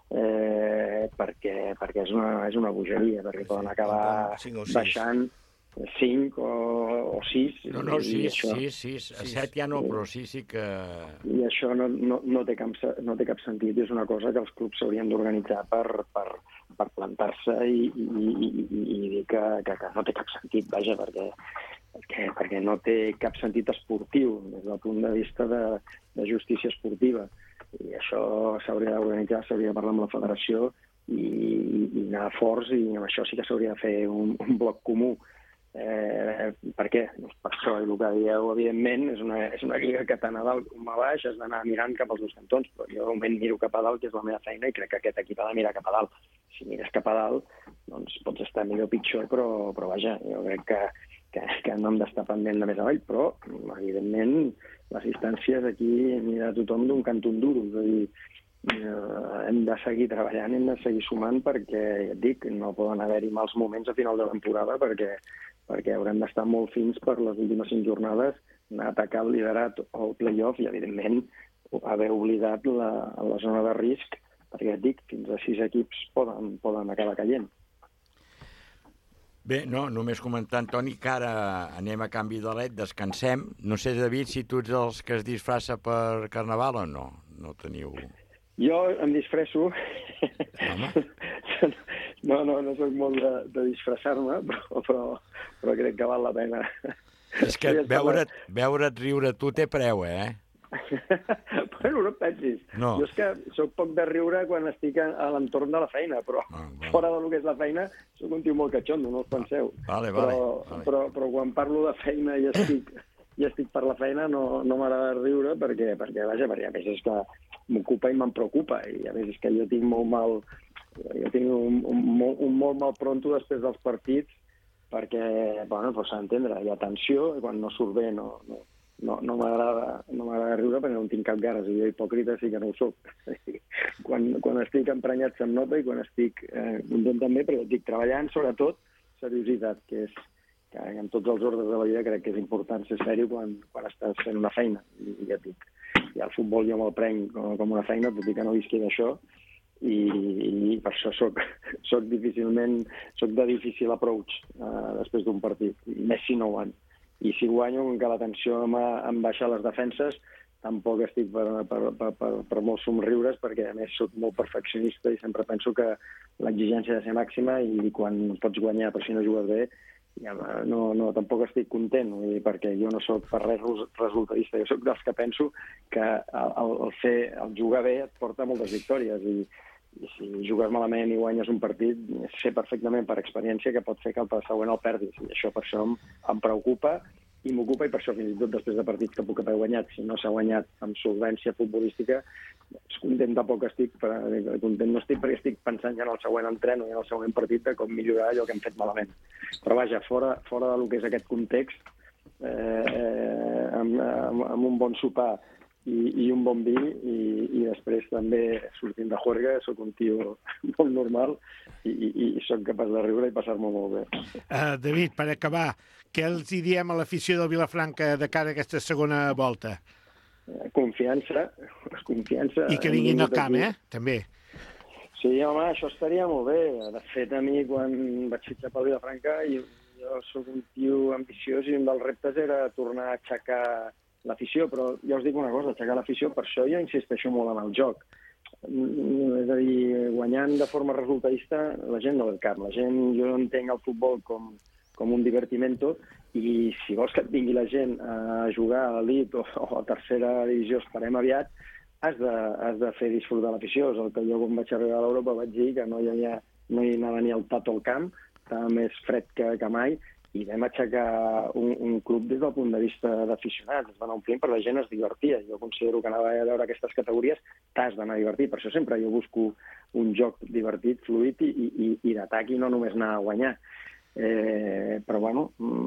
eh, perquè, perquè és una, és una bogeria, perquè poden acabar baixant cinc o, o sis. No, no, sis, sis, sis. A set ja no, però sí, sí que... I això no, no, no, té cap, no té cap sentit, és una cosa que els clubs s'haurien d'organitzar per, per, per plantar-se i, i, i, i dir que, que, que no té cap sentit, vaja, perquè, perquè, perquè no té cap sentit esportiu des del punt de vista de, de justícia esportiva. I això s'hauria d'organitzar, s'hauria de parlar amb la federació i, i anar forts, i amb això sí que s'hauria de fer un, un bloc comú. Eh, per què? Doncs per això, i el que dieu, evidentment, és una, és una lliga que tant a dalt com a baix has d'anar mirant cap als dos cantons, però jo de moment miro cap a dalt, que és la meva feina, i crec que aquest equip ha de mirar cap a dalt. Si mires cap a dalt, doncs pots estar millor o pitjor, però, però vaja, jo crec que, que, que no hem d'estar pendent de més avall, però, evidentment, les distàncies aquí mira tothom d'un cantó un duro, és a dir, eh, hem de seguir treballant, hem de seguir sumant, perquè, ja et dic, no poden haver-hi mals moments a final de temporada, perquè perquè haurem d'estar molt fins per les últimes cinc jornades, anar a atacar el liderat o el play-off i, evidentment, haver oblidat la, la zona de risc, perquè et dic, fins a sis equips poden, poden acabar caient. Bé, no, només comentar, Toni, que ara anem a Canvi d'Alet, descansem. No sé, David, si tu ets dels que es disfressa per Carnaval o no. no teniu... Jo em disfresso. no, no, no soc molt de, de disfressar-me, però, però, però crec que val la pena. És que veure't, veure't riure tu té preu, eh? Bueno, no et pensis. No. Jo és que soc poc de riure quan estic a, a l'entorn de la feina, però ah, vale. Fora del que és la feina soc un tio molt catxondo, no us penseu. Vale, vale, però, vale. Però, però quan parlo de feina i estic, i estic per la feina no, no m'agrada riure perquè, perquè, vaja, perquè a més és que m'ocupa i me'n preocupa, i a més és que jo tinc molt mal, jo tinc un, un, un, un molt mal pronto després dels partits perquè, bueno, pues s'ha d'entendre, hi ha tensió i quan no surt bé no... no No, no m'agrada no m'agrada riure perquè no en tinc cap ganes, i jo hipòcrita sí que no ho soc. quan, quan estic emprenyat se'm nota i quan estic eh, content també, perquè estic treballant, sobretot, seriositat, que és que en tots els ordres de la vida crec que és important ser sèrio quan, quan estàs fent una feina. I, i ja dic, i el futbol jo me'l prenc com, com una feina, tot i que no visqui d'això, i, i per això soc, soc difícilment, soc de difícil approach eh, després d'un partit, i més si no guany. I si guanyo, com que la tensió em baixa les defenses, tampoc estic per, per, per, per, per molts somriures, perquè a més soc molt perfeccionista i sempre penso que l'exigència ha de ser màxima i quan pots guanyar però si no jugues bé, ja no, no, tampoc estic content, perquè jo no sóc per res resultadista, jo sóc dels que penso que el, el, fer, el jugar bé et porta moltes victòries i i si jugues malament i guanyes un partit, sé perfectament per experiència que pot fer que el següent el perdis, i això per això em, em preocupa i m'ocupa, i per això fins i tot després de partits que puc haver guanyat, si no s'ha guanyat amb solvència futbolística, content tampoc estic, per, content no estic perquè estic pensant ja en el següent entreno i en el següent partit de com millorar allò que hem fet malament. Però vaja, fora, fora del que és aquest context, eh, amb, amb, amb un bon sopar I, i un bon vi, i, i després també sortint de juerga, sóc un tio molt normal i, i, i sóc capaç de riure i passar-m'ho molt bé. Uh, David, per acabar, què els hi diem a l'afició del Vilafranca de cara a aquesta segona volta? Confiança, confiança... I que vinguin al camp, eh? També. Sí, home, això estaria molt bé. De fet, a mi, quan vaig fitxar pel Vilafranca, jo, jo sóc un tio ambiciós i un dels reptes era tornar a aixecar l'afició, però ja us dic una cosa, aixecar l'afició, per això jo insisteixo molt en el joc. És a dir, guanyant de forma resultadista, la gent no ve al camp. La gent, jo entenc el futbol com, com un divertimento, i si vols que et vingui la gent a jugar a l'elit o, o a tercera divisió, esperem aviat, has de, has de fer disfrutar l'afició. És el que jo, quan vaig arribar a l'Europa, vaig dir que no hi, havia, no hi anava ni el tato al camp, estava més fred que, que mai, i vam aixecar un, un club des del punt de vista d'aficionats. Es van omplint, però la gent es divertia. Jo considero que anava a veure aquestes categories, t'has d'anar a divertir. Per això sempre jo busco un joc divertit, fluid i, i, i d'atac, i no només anar a guanyar. Eh, però, bueno,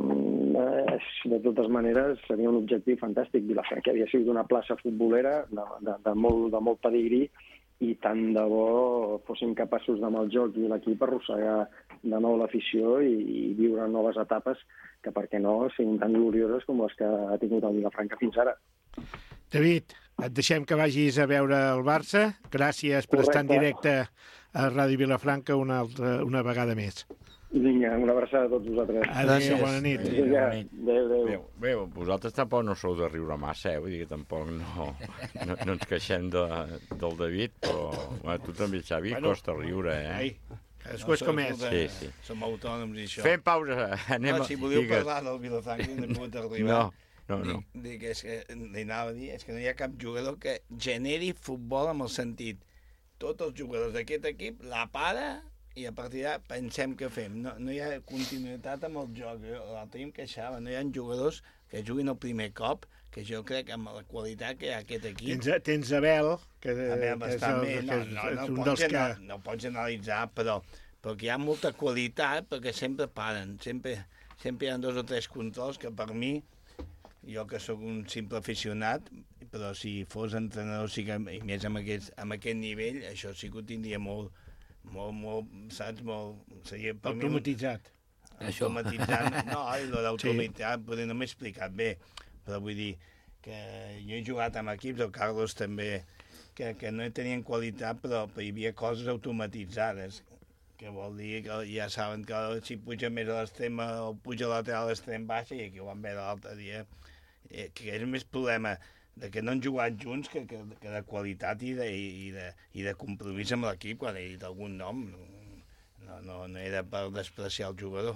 de totes maneres, seria un objectiu fantàstic. Vilafranca havia sigut una plaça futbolera de, de, de, molt, de molt pedigrí, i tant de bo fossin capaços de, amb el joc i l'equip, arrossegar de nou l'afició i, i viure noves etapes que, per què no, siguin tan glorioses com les que ha tingut el Vilafranca fins ara. David, et deixem que vagis a veure el Barça. Gràcies per Correcte. Estar en directe a Ràdio Vilafranca una, altra, una vegada més. Vinga, una abraçada a tots vosaltres. Adéu, bona nit. Vinga, adéu, adéu. Bé, bé, vosaltres tampoc no sou de riure massa, eh? Vull dir que tampoc no, no, no ens queixem de, del David, però bueno, tu també, Xavi, bueno, costa riure, eh? Ai, cadascú és com és. Sí, sí. Som autònoms i això. Fem pausa, anem no, a... Si voleu Digues. parlar del Vilafranca, no he pogut arribar. No, no, no. Dic, dic, és que, li anava a dir, és que no hi ha cap jugador que generi futbol amb el sentit. Tots els jugadors d'aquest equip la para i a partir d'ara pensem què fem. No, no hi ha continuïtat amb el joc. L'altre dia em queixava, no hi ha jugadors que juguin el primer cop, que jo crec que amb la qualitat que hi ha aquest equip... Tens, tens Abel, que, Abel que és, el, el, no, que és, no, no, és un pots dels que... anar, no pots analitzar, però, però que hi ha molta qualitat perquè sempre paren. Sempre, sempre hi ha dos o tres controls que per mi, jo que sóc un simple aficionat, però si fos entrenador, sí que, i més amb aquest, amb aquest nivell, això sí que ho tindria molt... molt, molt, saps, molt... Seria per automatitzat. Mi, automatitzant, no, allò d'automatitzat, sí. Potser no m'he explicat bé, però vull dir que jo he jugat amb equips, el Carlos també, que, que no tenien qualitat, però, però hi havia coses automatitzades, que vol dir que ja saben que si puja més a l'extrem o puja a lateral a l'extrem baixa, i aquí ho vam veure l'altre dia, eh, que és més problema de que no han jugat junts, que, que, que de qualitat i de, i de, i de compromís amb l'equip. Quan he dit algun nom, no, no, no era per despreciar el jugador.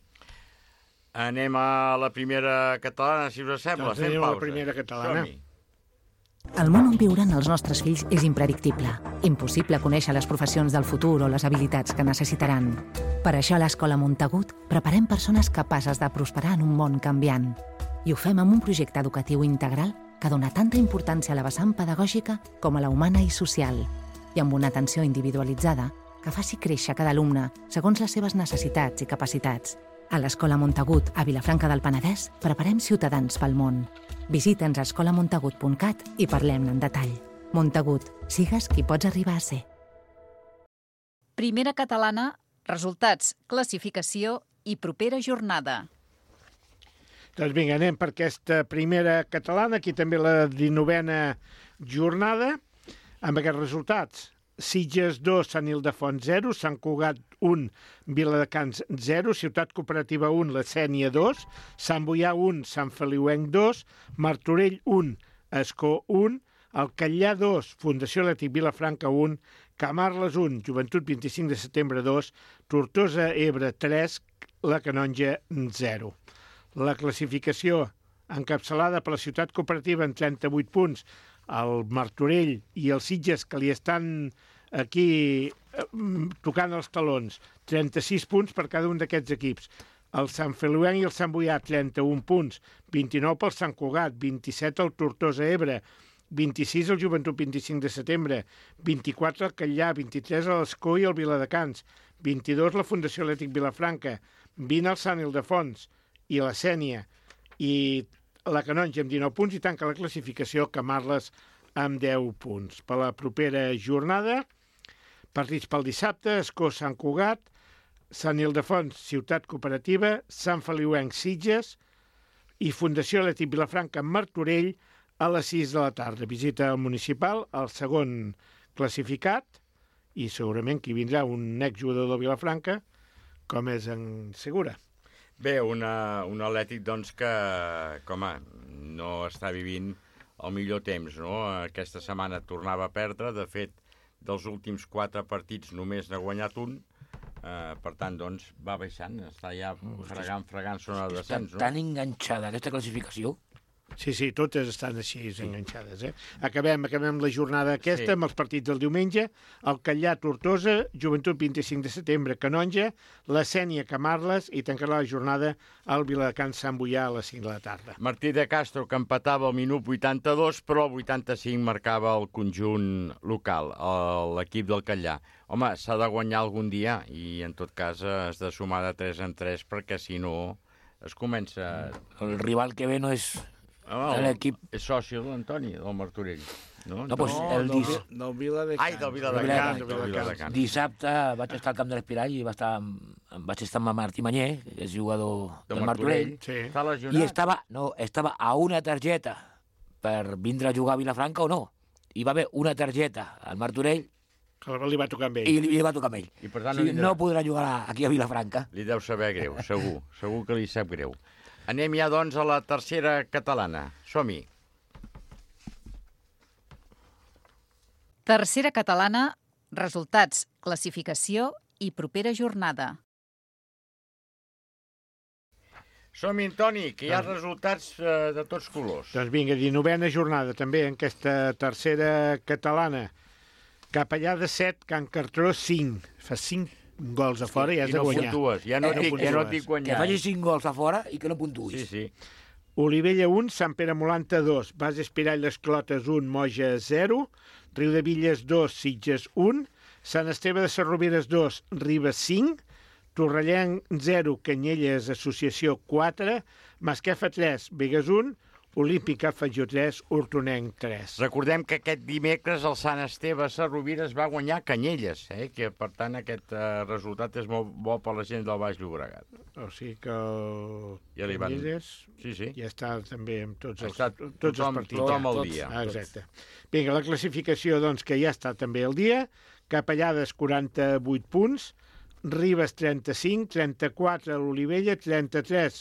Anem a la primera catalana, si us sembla. Doncs anem a la primera catalana. Som-hi. El món on viuran els nostres fills és impredictible. Impossible conèixer les professions del futur o les habilitats que necessitaran. Per això a l'Escola Montagut preparem persones capaces de prosperar en un món canviant. I ho fem amb un projecte educatiu integral que dona tanta importància a la vessant pedagògica com a la humana i social, i amb una atenció individualitzada que faci créixer cada alumne segons les seves necessitats i capacitats. A l'Escola Montagut, a Vilafranca del Penedès, preparem ciutadans pel món. Visita'ns a escola montagut punt cat i parlem-ne en detall. Montagut, sigues qui pots arribar a ser. Primera catalana, resultats, classificació i propera jornada. Doncs vinga, anem per aquesta primera catalana, aquí també la dinovena jornada, amb aquests resultats. Sitges dos, Sant Ildefons zero, Sant Cugat un, Viladecans zero, Ciutat Cooperativa un, La Sénia dos, Sant Boià un, Sant Feliuenc dos, Martorell un, Escó un, El Catllà dos, Fundació Atlètic Vilafranca un, Camarles un, Joventut vint-i-cinc de setembre dos, Tortosa Ebre tres, La Canonja zero. La classificació encapçalada per la Ciutat Cooperativa en trenta-vuit punts, el Martorell i els Sitges, que li estan aquí tocant els talons, trenta-sis punts per cada un d'aquests equips. El Sant Feliuenc i el Sant Boià, trenta-un punts, vint-i-nou pel Sant Cugat, vint-i-set el Tortosa Ebre, vint-i-sis el Joventut vint-i-cinc de setembre, vint-i-quatre el Catllà, vint-i-tres l'Escó i el Viladecans, vint-i-dos la Fundació Atlètic Vilafranca, vint el Sant Ildefons i la Sénia, i la Canonja amb dinou punts, i tanca la classificació Camarles amb deu punts. Per la propera jornada, partits pel dissabte, Escó, Sant Cugat, Sant Ildefons, Ciutat Cooperativa, Sant Feliuenc, Sitges i Fundació Atlètic Vilafranca amb Martorell a les sis de la tarda. Visita al municipal, el segon classificat, i segurament qui vindrà un exjugador de Vilafranca, com és en Segura. Bé, una, un Atlètic doncs, que, com a, no està vivint el millor temps, no? Aquesta setmana tornava a perdre, de fet, dels últims quatre partits només n'ha guanyat un, eh, per tant, doncs, va baixant, està ja fregant, fregant zona de descens, no? Està tan enganxada aquesta classificació. Sí, sí, totes estan així sí. enganxades. Eh? Acabem, acabem la jornada aquesta sí. amb els partits del diumenge. El Catllà, Tortosa, Joventut vint-i-cinc de setembre, Canonja, la Sénia, Camarles, i tancarà la jornada al Viladecans Sant Boià a les cinc de la tarda. Martí de Castro, que empatava al minut vuitanta-dos, però al vuitanta-cinc marcava el conjunt local, l'equip del Catllà. Home, s'ha de guanyar algun dia i, en tot cas, has de sumar de tres en tres, perquè, si no, es comença... El rival que ve no és... Oh, l'equip és soci de l'Antoni, del Martorell. No, no doncs no el dis... del, del Viladecans. Ai, del Viladecans. Del Viladecans. Dissabte vaig estar al camp de l'Espirall i vaig estar, vaig estar amb Martí Manyer, que és jugador del, del Martorell. Martorell. Sí. I estava, no, estava a una targeta per vindre a jugar a Vilafranca o no. Hi va haver una targeta al Martorell que li va tocar amb ell. I li, li va tocar amb ell. I per tant, o sigui, no, no podrà jugar aquí a Vilafranca. Li deu saber greu, segur. Segur que li sap greu. Anem ja, doncs, a la tercera catalana. Som-hi. Tercera catalana, resultats, classificació i propera jornada. Som-hi, Antoni, que hi ha resultats eh, de tots colors. Doncs vinga, dinovena jornada també en aquesta tercera catalana. Capellà de set, Can Cartró cinc. Fa cinc gols a fora i has de guanyar. Puntues. Ja no, eh, ja no et dic guanyar. Que faci cinc gols a fora i que no puntuïs. Sí, sí. Olivella un, Sant Pere Molanta dos, Bas Espirall les Clotes un, Moja zero, Riu de Villes dos, Sitges un, Sant Esteve de Sarroveres dos, Ribes cinc, Torrellenc zero, Canyelles Associació quatre, Masquefa tres, Begues un, Olímpica Fatjó tres, Hortonenc tres. Recordem que aquest dimecres el Sant Esteve Sarrovires va guanyar Canyelles, eh? Que per tant aquest eh, resultat és molt bo per la gent del Baix Llobregat. O sigui que el ja li van... Canyelles sí, sí. ja està també amb tots els, tots tothom, els partits. Tothom al dia. Ah, exacte. Vinga, la classificació, doncs, que ja està també al dia. Capellades, quaranta-vuit punts. Ribes, trenta-cinc. trenta-quatre, l'Olivella. trenta-tres,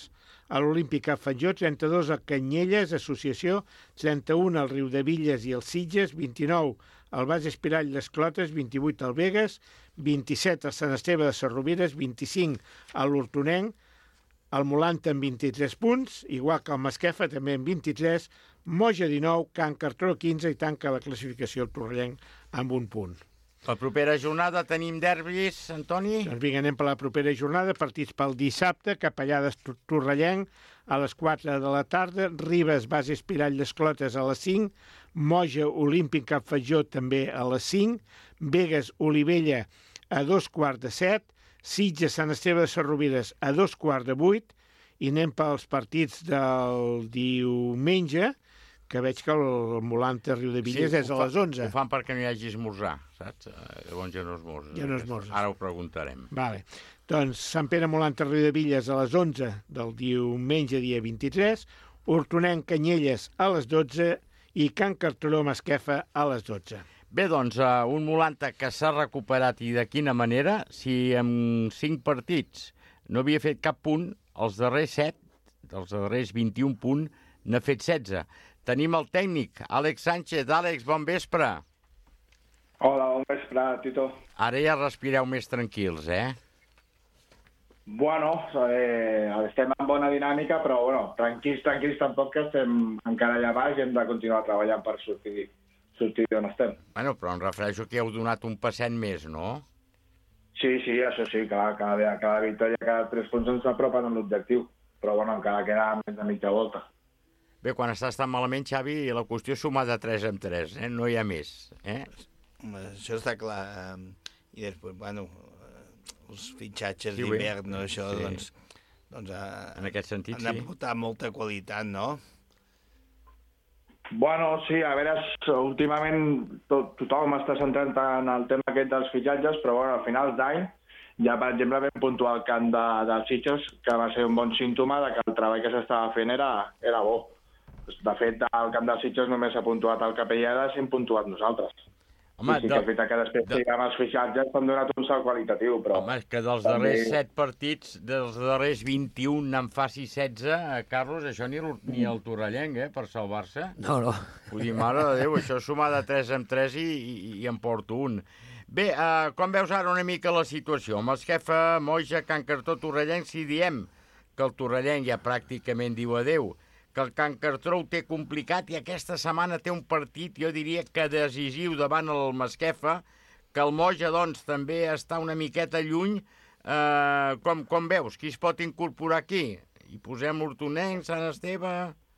a l'Olímpic a Fatjó, trenta-dos a Canyelles, Associació, trenta-un al Riudevilles i els Sitges, vint-i-nou al Bas Espirall les Clotes, vint-i-vuit al Begues, vint-i-set al Sant Esteve de Sarrovires, vint-i-cinc a l'Hortonenc, el Molanta amb vint-i-tres punts, igual que el Masquefa també amb vint-i-tres, Moja dinou, Can Cartró quinze i tanca la classificació el Torrellenc amb un punt. La propera jornada tenim derbis, Antoni? Doncs vinga, anem per la propera jornada, partits pel dissabte, Capellades Torrellenc a les quatre de la tarda, Ribes Bas Espirall les Clotes a les cinc, Moja Olímpic Cap Fatjó també a les cinc, Begues Olivella a dos quarts de set, Sitges Sant Esteve de Sarrovires a dos quarts de vuit, i anem pels partits del diumenge, que veig que el Molanta Riudevilles sí, és a les onze. Ho fan perquè no hi hagi esmorzar, saps? Llavors ja no esmorzes. Ja no esmorzes. Ara ho preguntarem. Vale. Doncs Sant Pere Molanta Riudevilles a les onze del diumenge dia vint-i-tres, Hortonenc Canyelles a les dotze i Can Cartró Masquefa a les dotze. Bé, doncs, un Molanta que s'ha recuperat i de quina manera, si en cinc partits no havia fet cap punt, els darrers set, dels darrers vint-i-un punts, n'ha fet setze. Tenim el tècnic, Àlex Sánchez. Àlex, bon vespre. Hola, bon vespre, Tito. Ara ja respireu més tranquils, eh? Bueno, eh, estem en bona dinàmica, però bueno, tranquils, tranquils tampoc, que estem encara allà baix i hem de continuar treballant per sortir, sortir d'on estem. Bueno, però em refereixo que heu donat un passet més, no? Sí, sí, això sí, cada, cada, cada victòria, cada tres punts ens apropen a l'objectiu, però bueno, encara queda més de mitja volta. Bé, quan estàs tan malament, Xavi, la qüestió és sumar de tres en tres, eh? No hi ha més, eh? Això està clar. I després, bueno, els fitxatges sí, d'hivern, no, això, sí. doncs, doncs en aquest sentit, han d'aportar sí. molta qualitat, no? Bueno, sí, a veure, últimament tot, tothom està centrat en el tema aquest dels fitxatges, però bueno, al final d'any ja, per exemple, vam puntuar el camp de, dels Sitges, que va ser un bon símptoma de que el treball que s'estava fent era, era bo. De fet, al camp dels Sitges només s'ha puntuat el Capellades i hem puntuat nosaltres. Home, I sí que és veritat que després de... amb els fitxatges s'han donat un salt qualitatiu, però... Home, és que dels també... darrers set partits, dels darrers vint-i-un n'en faci setze, Carlos, això ni el, ni el Torrellenc, eh, per salvar-se. No, no. Vull dir, mare de Déu, això és sumar de tres en tres i, i, i en porto un. Bé, eh, com veus ara una mica la situació? Masquefa, Moja, Can Cartró, Torrellenc, si diem que el Torrellenc ja pràcticament diu adéu, que el Can Cartró ho té complicat i aquesta setmana té un partit, jo diria que decisiu davant el Masquefa, que el Moja, doncs, també està una miqueta lluny. Eh, com, com veus? Qui es pot incorporar aquí? Hi posem l'Hortonenc, Sant Esteve...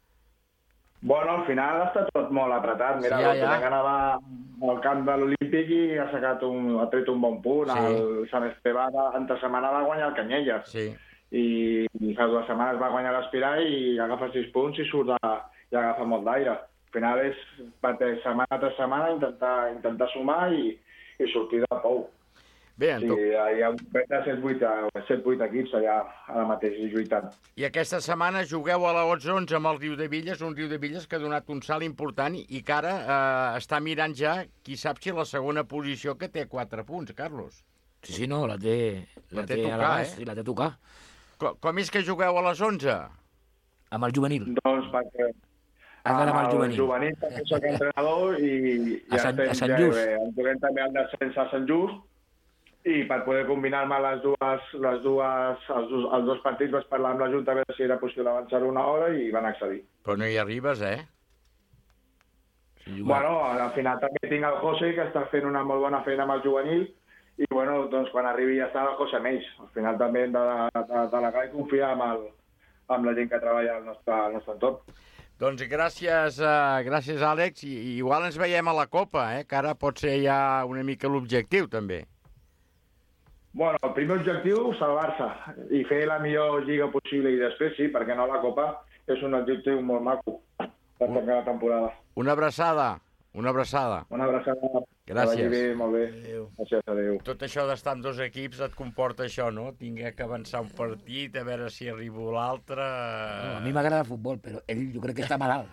Bueno, al final està tot molt apretat. Mira, sí, ja, ja. l'Hortonenc anava al camp de l'Olímpic i ha, sacat un, ha tret un bon punt. Sí. El Sant Esteve entre setmana va guanyar el Canyelles. Sí. I, i fa dues setmanes va guanyar l'Espirall i agafa sis punts i surt de, i agafa molt d'aire. Al final és setmana tras setmana intentar, intentar sumar i, i sortir de pou. Bé, sí, tot... hi ha un pet de set vuit equips allà ara mateix lluitant. I aquesta setmana jugueu a la onze onze amb el Riudevilles, un Riudevilles que ha donat un salt important i que ara eh, està mirant ja, qui sap si la segona posició, que té quatre punts, Carlos. Sí, sí, no, la té, la, la té, té tocar, a la base, eh? La té a tocar. Com, com és que jugueu a les onze? Amb el juvenil. Doncs perquè... Has d'anar amb el juvenil. El juvenil perquè soc entrenador i, i a Sant, a Sant Just. Ja, em juguem també al descens a Sant Just i per poder combinar-me les dues, les dues, els, dos, els dos partits vaig parlar amb la Junta a veure si era possible avançar una hora i van accedir. Però no hi arribes, eh? Sí, bueno, al final també tinc el José, que està fent una molt bona feina amb el juvenil. I, bueno, doncs, quan arribi ja està la cosa amb ells. Al final també hem de, de, de delegar i confiar amb, el, amb la gent que treballa al nostre, al nostre entorn. Doncs gràcies, uh, gràcies Àlex. I, i igual ens veiem a la Copa, eh? Que ara pot ser ja una mica l'objectiu, també. Bueno, el primer objectiu, salvar-se i fer la millor lliga possible. I després, sí, perquè no la Copa és un objectiu molt maco per tancar la temporada. Una abraçada. Una abraçada. Una abraçada. Gràcies. Bé, molt bé. Adéu. Gràcies, adéu. Tot això d'estar amb dos equips et comporta això, no? Tinc que avançar un partit, a veure si arribo l'altre... No, a mi m'agrada el futbol, però ell jo crec que està malalt.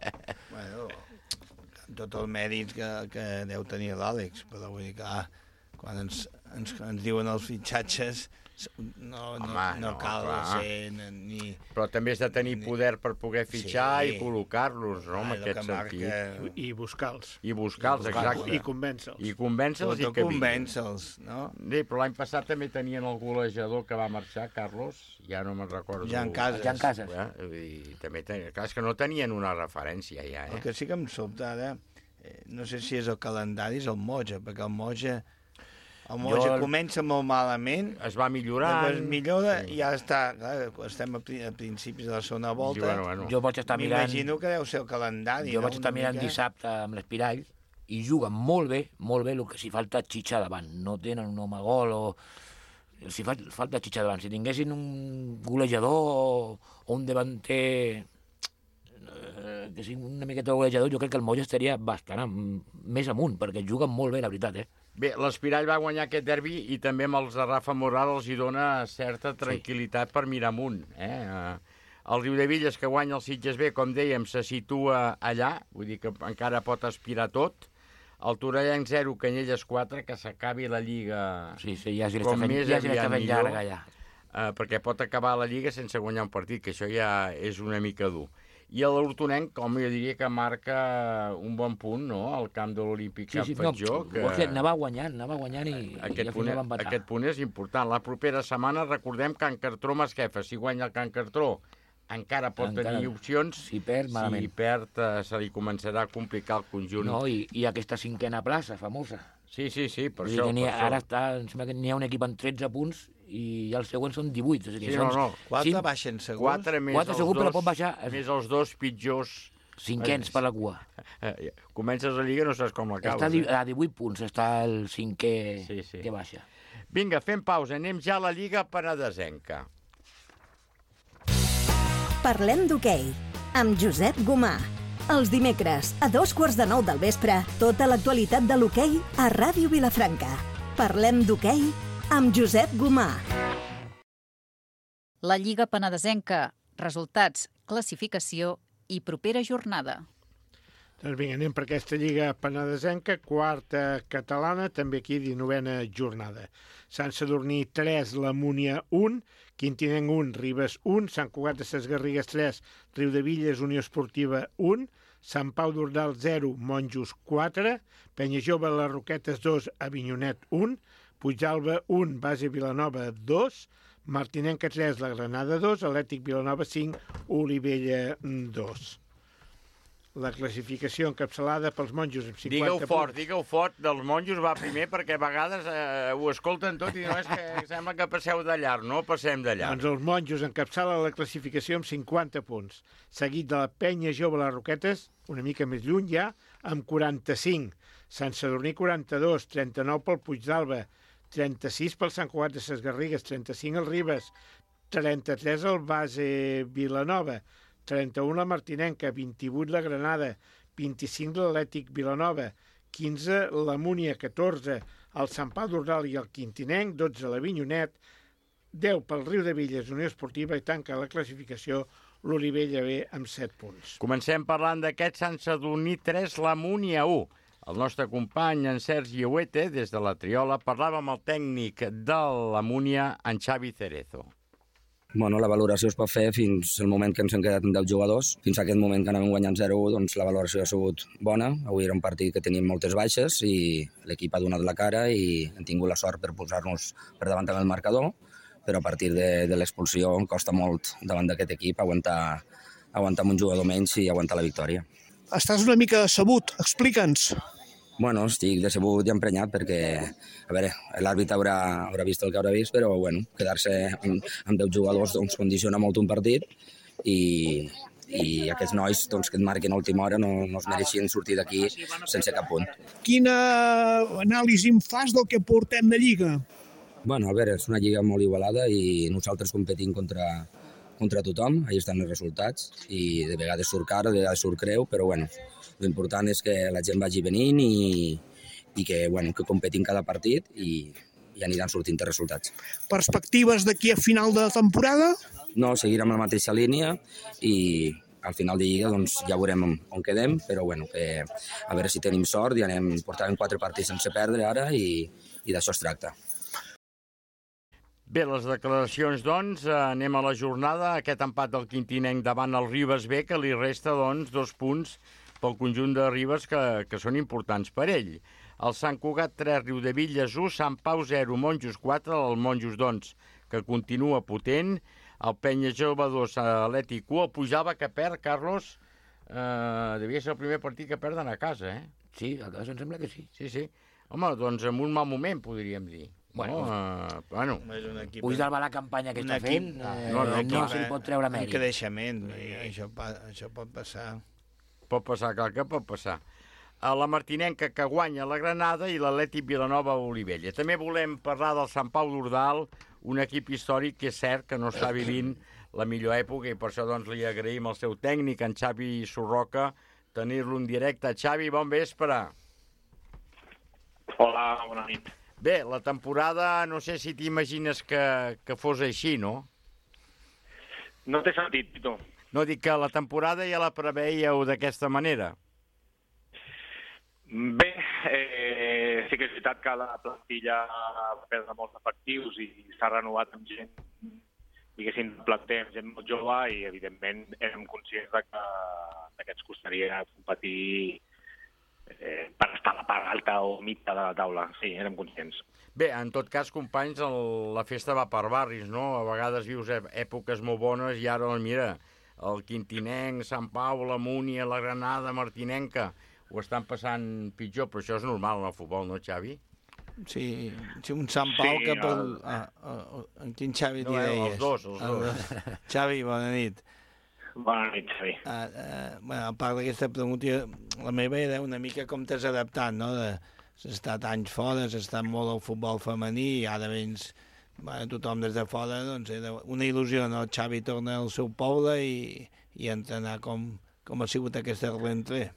Bueno, amb tots els mèrits que, que deu tenir l'Àlex, però vull dir que ah, quan ens, ens, ens diuen els fitxatges, no, no, Home, no no, cal clar. ser ni... Però també has de tenir poder per poder fitxar Sí. i col·locar-los, no?, en Ah, el aquest que marca- sentit. I buscar-los. I buscar-los, exacte. I convèncer-los. I convèncer-los i Sobretot que vinguin. convèncer-los, no? Sí, però l'any passat també tenien el golejador que va marxar, Carlos, ja no me'n recordo. Jan Casas. Jan Casas. Eh? Vull dir, també ten... Clar, és que no tenien una referència ja, El eh? que sí que em sobta ara, eh, no sé si és el calendari, és el Moja, perquè el Moja, el Moja Jo- comença molt malament, Es va millorant. després millora i ja està, clar, estem a, pri- a principis de la segona volta. bueno, bueno. Jo vaig estar mirant... M'imagino que deu ser el calendari, Jo no? vaig estar Una mirant mica. dissabte amb l'Espirall i juguen molt bé, molt bé, el que s'hi falta xitxar davant. No tenen un home gol o... Els hi fa, falta xitxar davant. Si tinguessin un golejador o, o un davanter eh, que sigui una miqueta golejador, jo crec que el Molla estaria bastant am, més amunt, perquè juguen molt bé, la veritat, eh? Bé, l'Espirall va guanyar aquest derbi i també amb els de Rafa Moral els hi dona certa tranquil·litat sí. per mirar amunt. Eh? Eh, El Riudevilles, que guanya el Sitges B, com dèiem, se situa allà, vull dir que encara pot aspirar tot. El Torellenc zero, Canyelles quatre, que s'acabi la Lliga Sí, sí, ja se li com està fent, més ja se li està aviat fent millor, llarga, ja. eh, perquè pot acabar la Lliga sense guanyar un partit, que això ja és una mica dur. I l'Hortonenc, com jo diria que marca un bon punt, no?, al camp de l'Olímpic Sí, Camp sí, no, Fatjó. Que... que... anava guanyant, anava guanyant i, Aquest, i al punt, final va empatar. aquest punt és important. La propera setmana recordem Can Cartró Masquefa. Si guanya el Can Cartró encara pot Encara, tenir opcions. si perd, malament. Si perd, eh, se li començarà a complicar el conjunt. No, i, i aquesta cinquena plaça, famosa. Sí, sí, sí, per Vull això. dir que n'hi per ha, això. ara està, em sembla que n'hi ha un equip amb tretze punts i els següents són divuit. O sigui, Sí, són no, no. Quatre cinc- baixen segurs. Quatre més Quatre els segur, dos, però pot baixar. més els dos pitjors. Cinquens per la cua. Eh, Comences la Lliga, no saps com l'acabes. Està a di- eh? a divuit punts, està el cinquè Sí, sí. que baixa. Vinga, fem pausa. Anem ja a la Lliga Penedesenca. Parlem d'hoquei, amb Josep Gomà. Els dimecres, a dos quarts de nou del vespre, tota l'actualitat de l'hoquei a Ràdio Vilafranca. Parlem d'hoquei amb Josep Gomà. La Lliga Penedesenca. Resultats, classificació i propera jornada. Doncs vinga, anem per aquesta Lliga Penedesenca, quarta catalana, també aquí dinovena jornada. Sant Sadurní tres, la Múnia un, Quintinenc un, Ribes un, Sant Cugat de ses Garrigues tres, Riudevilles Unió Esportiva un, Sant Pau d'Ordal zero, Monjos quatre, Penya Jove Les Roquetes dos, Avinyonet un, Puigdàlber un, Base Vilanova dos, Martinenca tres, la Granada dos, Atlètic Vilanova cinc, Olivella dos. La classificació encapçalada pels monjos amb cinquanta Digue-ho punts. fort, digue-ho fort. Dels monjos va primer perquè a vegades eh, ho escolten tot i no és que sembla que passeu de llarg. No passem de llarg. Doncs els monjos encapçalen la classificació amb cinquanta punts, seguit de la Penya Jove Les Roquetes, una mica més lluny ja, amb quaranta-cinc. Sant Sadurní quaranta-dos, trenta-nou pel Puigdàlber, trenta-sis pel Sant Cugat de ses Garrigues, trenta-cinc el Ribes, trenta-tres el Base Vilanova, trenta-u la Martinenca, vint-i-vuit la Granada, vint-i-cinc l'Atlètic Vilanova, quinze la Múnia, catorze el Sant Pau d'Ordal i el Quintinenc, dotze l'Avinyonet, deu pel Riudevilles Unió Esportiva i tanca la classificació l'Olivella B amb set punts. Comencem parlant d'aquest Sant Sadurní tres, la Múnia u. El nostre company, en Sergi Huete, des de la Triola, parlava amb el tècnic de la Múnia, en Xavi Cerezo. Bueno, la valoració es pot fer fins al moment que ens hem quedat dels jugadors. Fins a aquest moment que anàvem guanyant zero u, doncs la valoració ha sigut bona. Avui era un partit que teníem moltes baixes i l'equip ha donat la cara i hem tingut la sort per posar-nos per davant amb el marcador, però a partir de, de l'expulsió costa molt davant d'aquest equip aguantar, aguantar amb un jugador menys i aguantar la victòria. Estàs una mica decebut, explica'ns. Bueno, estic decebut i emprenyat perquè, a veure, l'àrbitre haurà, haurà vist el que haurà vist, però bueno, quedar-se amb, amb deu jugadors doncs, condiciona molt un partit i, i aquests nois doncs, que et marquen a última hora no, no es mereixien sortir d'aquí sense cap punt. Quina anàlisi em fas del que portem de Lliga? Bueno, a veure, és una lliga molt igualada i nosaltres competim contra, contra tothom, ahí estan els resultats i de vegades surt car, de vegades surt creu, però bueno, l'important és que la gent vagi venint i, i que, bueno, que competim cada partit i, i aniran sortint els resultats. Perspectives d'aquí a final de temporada? No, seguir amb la mateixa línia i, al final de Lliga doncs, ja veurem on quedem, però bueno, que a veure si tenim sort i anem, portàvem quatre partits sense perdre ara i, i d'això es tracta. Bé, les declaracions, doncs, anem a la jornada. Aquest empat del Quintinenc davant el Ribes B, que li resta, doncs, dos punts pel conjunt de Ribes que, que són importants per ell. El Sant Cugat tres, Riudebitlles u, Sant Pau zero, Monjos quatre, el Monjos, doncs, que continua potent, el Penya Jove dos, Atlètic u, el Pujava que perd, Carlos, eh, devia ser el primer partit que perden a casa, eh? Sí, a casa em sembla que sí. Sí, sí. Home, doncs en un mal moment, podríem dir. Bueno, no, uh, bueno. Puigdemont la campanya que està fent, eh, no, no, no se li pot treure mèrit. Un creixement, això, això pot passar. Pot passar, clar que pot passar. A la Martinenca, que guanya la Granada, i l'Atlètic Vilanova a Olivella. També volem parlar del Sant Pau d'Ordal, un equip històric que és cert que no està vivint la millor època, i per això doncs, li agraïm al seu tècnic, en Xavi Sorroca, tenir-lo en directe. Xavi, bon vespre. Hola, bona nit. Bé, la temporada, no sé si t'imagines que, que fos així, no? No té sentit, Tito. No, dic que la temporada ja la preveieu d'aquesta manera. Bé, eh, sí que és veritat que la plantilla va perdre molts efectius i s'ha renovat amb gent, diguéssim, planter, amb gent molt jove, i evidentment érem conscients de que, de que ens costaria competir Eh, per estar a la part alta o mitja de la taula. Sí, érem conscients. Bé, en tot cas, companys, el, la festa va per barris, no? A vegades vius èpoques molt bones i ara, mira, el Quintinenc, Sant Pau, la Múnia, la Granada, Martinenca, ho estan passant pitjor, però això és normal en el futbol, no, Xavi? Sí, sí un Sant Pau sí, que... Pel... El... Ah, ah, en quin Xavi no, t'hi eh, deies? Els dos, els dos. Xavi, bona nit. Bona nit, Xavi. Uh, uh, bueno, a part d'aquesta pregunta, la meva era una mica com t'has adaptat, no? De, has estat anys fora, has estat molt al futbol femení i ara vens, bueno, tothom des de fora, doncs era una il·lusió, no? Xavi torna al seu poble i, i entrenar com, com ha sigut aquesta reentré.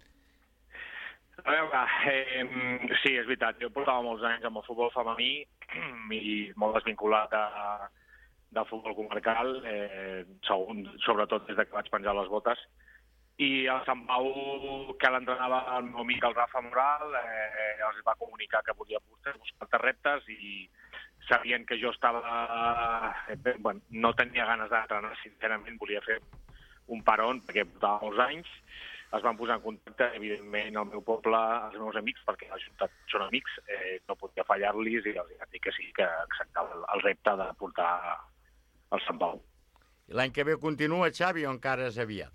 A veure, eh, sí, és veritat, jo portava molts anys amb el futbol femení i molt desvinculat a del futbol comarcal, eh, segon, sobretot des que vaig penjar les botes. I el Sant Pau, que l'entrenava el meu amic, el Rafa Moral, eh, els va comunicar que volia buscar altres reptes i sabien que jo estava... Eh, bueno, no tenia ganes d'entrenar, sincerament, volia fer un paron, perquè portava molts anys. Es van posar en contacte, evidentment, al meu poble, els meus amics, perquè la Junta són amics, eh, no podia fallar-los i els vaig dir que sí, que acceptava el repte de portar el Sant Pau. L'any que ve continua, Xavi, o encara és aviat?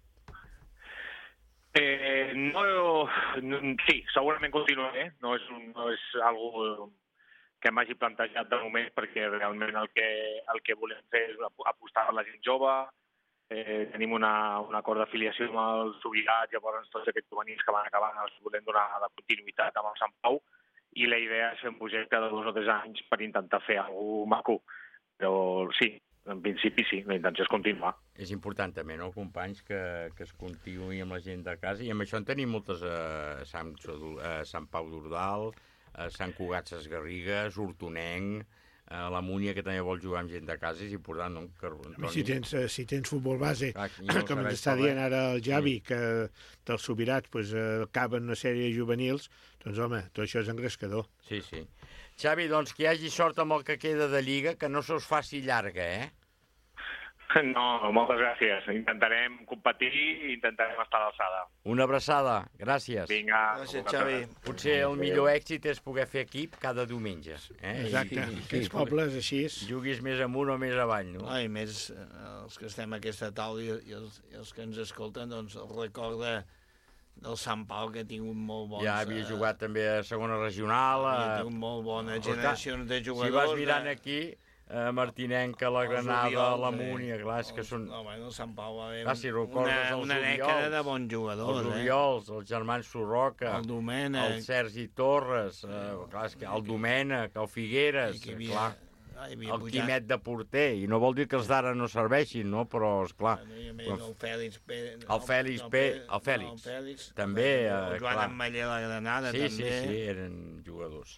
Eh, no, no, sí, segurament continuaré. No és, un, no és algo que m'hagi plantejat de moment, perquè realment el que, el que volem fer és apostar per la gent jove. Eh, tenim una, un acord d'afiliació amb els jubilats, llavors tots aquests juvenils que van acabant els volem donar la continuïtat amb el Sant Pau, i la idea és fer un projecte de dos o tres anys per intentar fer alguna cosa maco. Però sí, en principi sí, la intenció és continuar. És important també, no, companys, que, que es continuï amb la gent de casa, i amb això en tenim moltes a Sant, a Sant Pau d'Ordal, a Sant Cugat Sesgarrigues, Hortonenc, a la Múnia, que també vol jugar amb gent de casa, és important, no? Que, si, tens, si tens futbol base, clar, no com ens està dient ara el Javi, sí, que dels Sobirats pues, acaben una sèrie de juvenils, doncs home, tot això és engrescador. Sí, sí. Xavi, doncs que hi hagi sort amb el que queda de Lliga, que no se us faci llarga, eh? No, moltes gràcies. Intentarem competir i intentarem estar a l'alçada. Una abraçada. Gràcies. Vinga. Gràcies, Xavi. Potser el millor èxit és poder fer equip cada diumenge. Eh? Exacte. I, i, Aquests pobles així és... Juguis més amunt o més avall, no? No, i més els que estem a aquesta taula i, i, els, i els que ens escolten, doncs el record de, del Sant Pau, que ha tingut molt bons... Ja havia jugat també a segona regional. Havia tingut molt bones generacions de jugadors. Si vas mirant de... aquí... Uh, Martinenca, la Granada, Oriols, la Múnia, clar, és que són... No, bueno, el Sant Pau va haver clar, si una, una dècada de bons jugadors. Els Oriols, eh? Els germans Sorroca, el Domènec, el Sergi Torres, uh, clar, és que el Domènec, el Figueres, havia, clar, el pujat. Quimet de porter, i no vol dir que els d'ara no serveixin, no? Però, esclar... Bueno, el Fèlix P... El Fèlix no, P... El Fèlix. No, el Fèlix. També, uh, el Joan Ametller, la Granada, sí, també. Sí, sí, eren jugadors.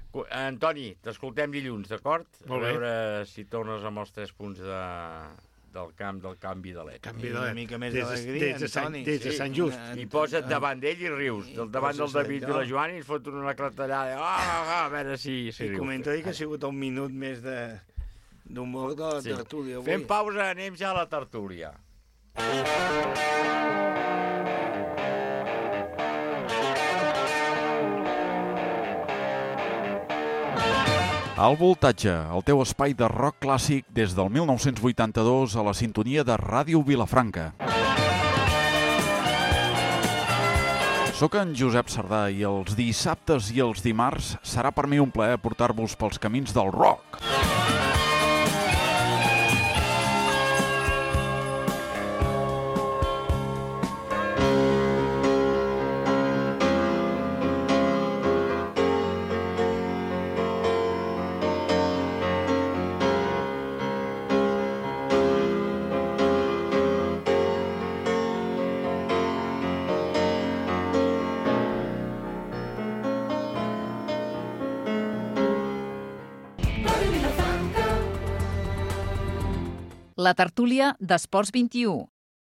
Antoni, t'escoltem dilluns, d'acord? A veure si tornes amb els tres punts de, del camp del canvi de l'Et. Canvi una mica més d'alegria, Antoni. Des de Sant Just. I posa't davant d'ell i rius. Davant del David i la Joana i ens foten una clatellada. Ah, a veure si rius. I comenta que ha sigut un minut més d'humor de la tertúlia avui. Fem pausa, anem ja a la tertúlia. Al Voltatge, el teu espai de rock clàssic des del mil nou-cents vuitanta-dos a la sintonia de Ràdio Vilafranca. Soc en Josep Sardà i els dissabtes i els dimarts serà per mi un plaer portar-vos pels camins del rock. La tertúlia d'Esports vint-i-u.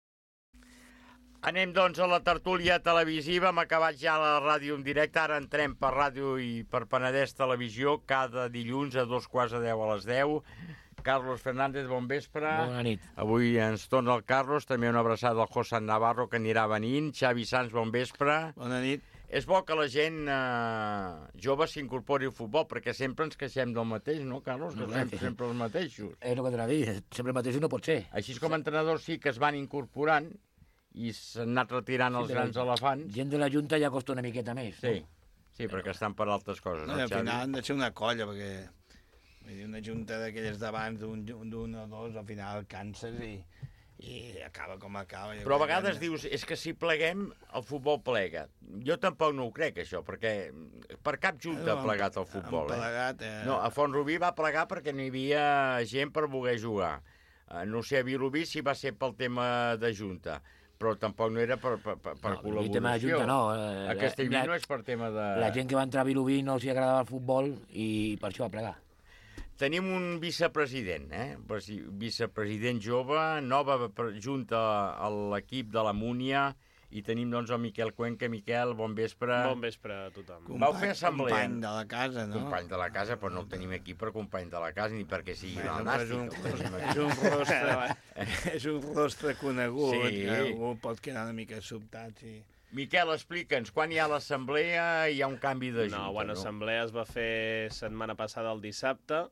Anem, doncs, a la tertúlia televisiva. Hem acabat ja la ràdio en directe. Ara entrem per ràdio i per Penedès Televisió cada dilluns a dos quarts de deu a les deu. Carlos Fernández, bon vespre. Bona nit. Avui ens torna el Carlos. També una abraçada al José Navarro, que anirà venint. Xavi Sanz, bon vespre. Bona nit. És bo que la gent eh, jove s'incorpori al futbol, perquè sempre ens queixem del mateix, no, Carlos? Que fem sempre els mateixos. És el que t'he de dir, sempre el mateix no pot ser. Així com entrenadors sí que es van incorporant i s'han anat retirant els grans elefants. Gent de la Junta ja costa una miqueta més. Sí, sí, perquè estan per altres coses. No, al final han de ser una colla, perquè vull dir, una junta d'aquelles d'abans d'un o dos, al final canses i... i acaba com acaba. Però a vegades dius, és que si pleguem, el futbol plega. Jo tampoc no ho crec, això, perquè per cap junta ha plegat el futbol. Plegat, eh? No, a Font-rubí va plegar perquè no hi havia gent per voler jugar. No sé, a Vilobí sí va ser pel tema de junta, però tampoc no era per, per, per no, col·laboració. Tema de junta, no. A Castellví no és per tema de... La gent que va entrar a Vilobí no els agradava el futbol i per això va plegar. Tenim un vicepresident, eh? vicepresident jove, nova junta a l'equip de la Múnia, i tenim doncs el Miquel Cuenca. Miquel, bon vespre. Bon vespre a tothom. Company, Vau fer assemblea. Company de la casa, no? Company de la casa, però no el tenim aquí per company de la casa, ni perquè sigui bueno, nàstic. És un, és, un rostre, és un rostre conegut, sí. Que algú pot quedar una mica sobtat, sí. Miquel, explica'ns, quan hi ha l'assemblea hi ha un canvi de junta, no? Bueno, l'assemblea es va fer setmana passada el dissabte,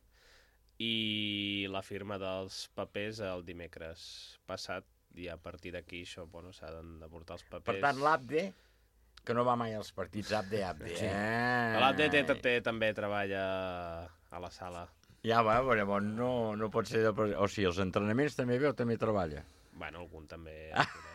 i la firma dels papers el dimecres passat, i a partir d'aquí això, bueno, s'ha de portar els papers. Per tant, l'Abde, que no va mai als partits, Abde, Abde. Sí. Eh? L'Abde té, té, també treballa a la sala. Ja va, però llavors no, no pot ser... De... O sigui, els entrenaments també veu, també treballa. Bueno, algun també.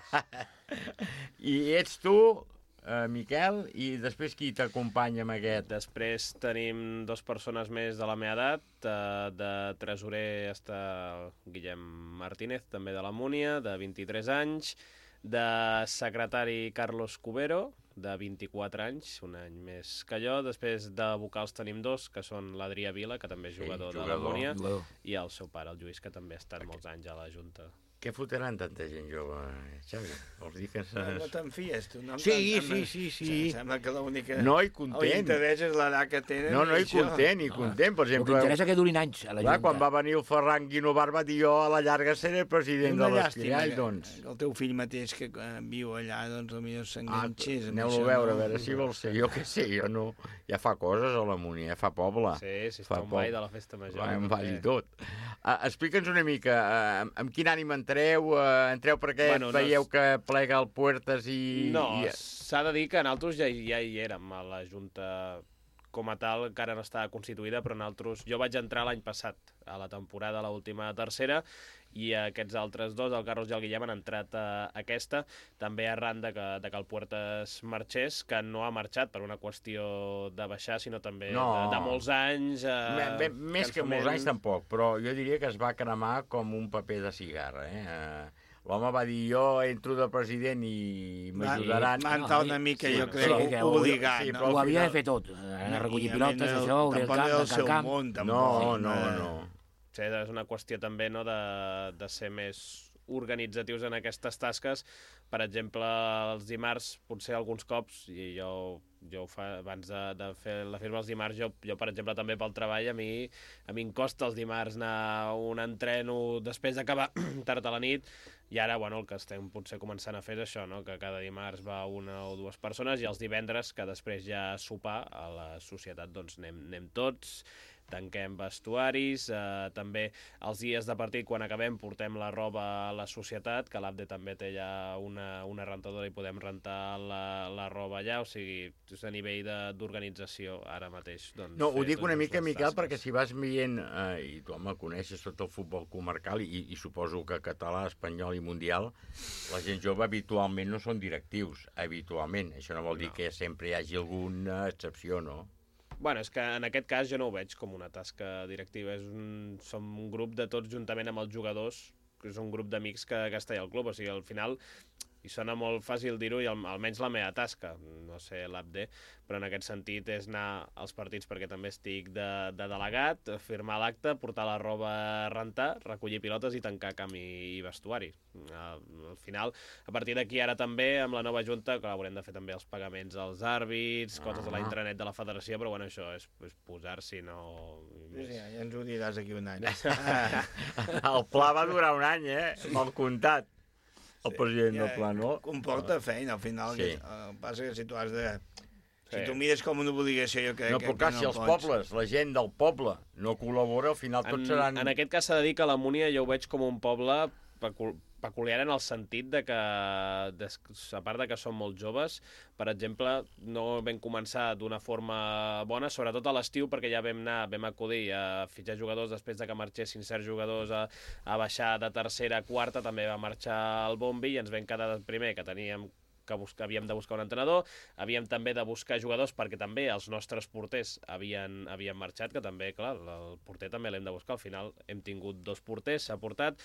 I ets tu... Uh, Miquel, i després qui t'acompanya amb aquest? Després tenim dues persones més de la meva edat. Uh, de tresorer està Guillem Martínez, també de la Múnia, de vint-i-tres anys. De secretari Carlos Cubero, de vint-i-quatre anys, un any més que jo. Després de vocals tenim dos, que són l'Adrià Vila, que també és jugador, sí, jugador de la Múnia, jugador. I el seu pare, el Lluís, que també ha estat okay. molts anys a la Junta. Què fotran tanta gent jove, Xavi? Vols dir que... No, no te'n fies, tu. No sí, sí, sí, sí. Sembla que l'única... No, i content. L'interès és l'edat que tenen. No, no, i content, i content. Per exemple... El que interessa que durin anys a la Junta. Clar, quan va venir el Ferran Guinovar va dir jo a la llarga seré president de l'Esquirall, doncs. El teu fill mateix que viu allà, doncs potser s'enganxés. Ah, aneu-lo a veure, a veure si vol ser. Jo què sé, jo no... Ja fa coses a la Múnia, ja fa poble. Sí, sí, està un ball de la festa major. Va, un ball i tot. Explica'ns una mica, amb quin ànim entreu... Entreu perquè bueno, veieu no, que plega el Puertas i... No, i... s'ha de dir que nosaltres ja, ja hi érem a la Junta com a tal, encara no estava constituïda, però nosaltres... Jo vaig entrar l'any passat, a la temporada, a l'última tercera, i aquests altres dos, el Carlos i el Guillem, han entrat a aquesta, també arran de que, de que el Puertas marxés, que no ha marxat per una qüestió de baixar, sinó també no. de, de molts anys... Eh, B més que molts anys tampoc, però jo diria que es va cremar com un paper de cigarra, eh? eh L'home va dir, jo entro de president i m'ajudaran. Va entrar una mica, sí, jo crec, sí, que obligat. Sí, però ho havia de fer tot. Anar a recollir pilotes, això, obrir el camp, tancar el camp. No, no, no. potser és una qüestió també, no, de, de ser més organitzatius en aquestes tasques. Per exemple, els dimarts, potser alguns cops, i jo, jo ho fa, abans de, de fer la firma els dimarts, jo, jo, per exemple, també pel treball, a mi, a mi em costa els dimarts anar a un entreno després d'acabar tard a la nit, i ara, bueno, el que estem potser començant a fer és això, no? Que cada dimarts va una o dues persones, i els divendres, que després ja sopar a la societat, doncs anem, anem tots, tanquem vestuaris, eh, també els dies de partit, quan acabem, portem la roba a la societat, que l'Abde també té ja una, una rentadora i podem rentar la, la roba allà, o sigui, a nivell d'organització ara mateix. Doncs, no, ho dic una mica, Miquel, tasques. Perquè si vas veient, eh, i tu, home, coneixes tot el futbol comarcal, i, i suposo que català, espanyol i mundial, la gent jove habitualment no són directius, habitualment. Això no vol dir no. que sempre hi hagi alguna excepció, no? Bueno, és que en aquest cas jo no ho veig com una tasca directiva. És un, som un grup de tots juntament amb els jugadors, que és un grup d'amics que, que està allà al club. O sigui, al final, i sona molt fàcil dir-ho, i al, almenys la meva tasca, no sé l'Abde, però en aquest sentit és anar als partits perquè també estic de, de delegat, firmar l'acte, portar la roba a rentar, recollir pilotes i tancar camp i, i vestuari. Al, al final, a partir d'aquí ara també, amb la nova junta, que haurem de fer també els pagaments als àrbits, coses ah. de la intranet de la federació, però bueno, això és, és posar-s'hi, no... Sí, sí, ja ens ho diràs aquí un any. El pla va durar un any, eh? Mal comptat. El president sí, del pla, no? Comporta feina, al final. Sí. Que, uh, passa que si tu has de... Si sí. tu mires com una obligació, jo crec no, que... No, però si no els pots... pobles, la gent del poble, no col·labora, al final tots en, seran... En aquest cas s'ha de dir que la Múnia jo ho veig com un poble peculiar en el sentit de que, de, a part de que són molt joves, per exemple, no vam començar d'una forma bona, sobretot a l'estiu, perquè ja vam anar, vam acudir a fitxar jugadors després de que marxessin certs jugadors a, a baixar de tercera a quarta, també va marxar el Bombi i ens vam quedar primer, que teníem que buscar, havíem de buscar un entrenador, havíem també de buscar jugadors perquè també els nostres porters havien, havien marxat, que també, clar, el porter també l'hem de buscar. Al final hem tingut dos porters, s'ha portat,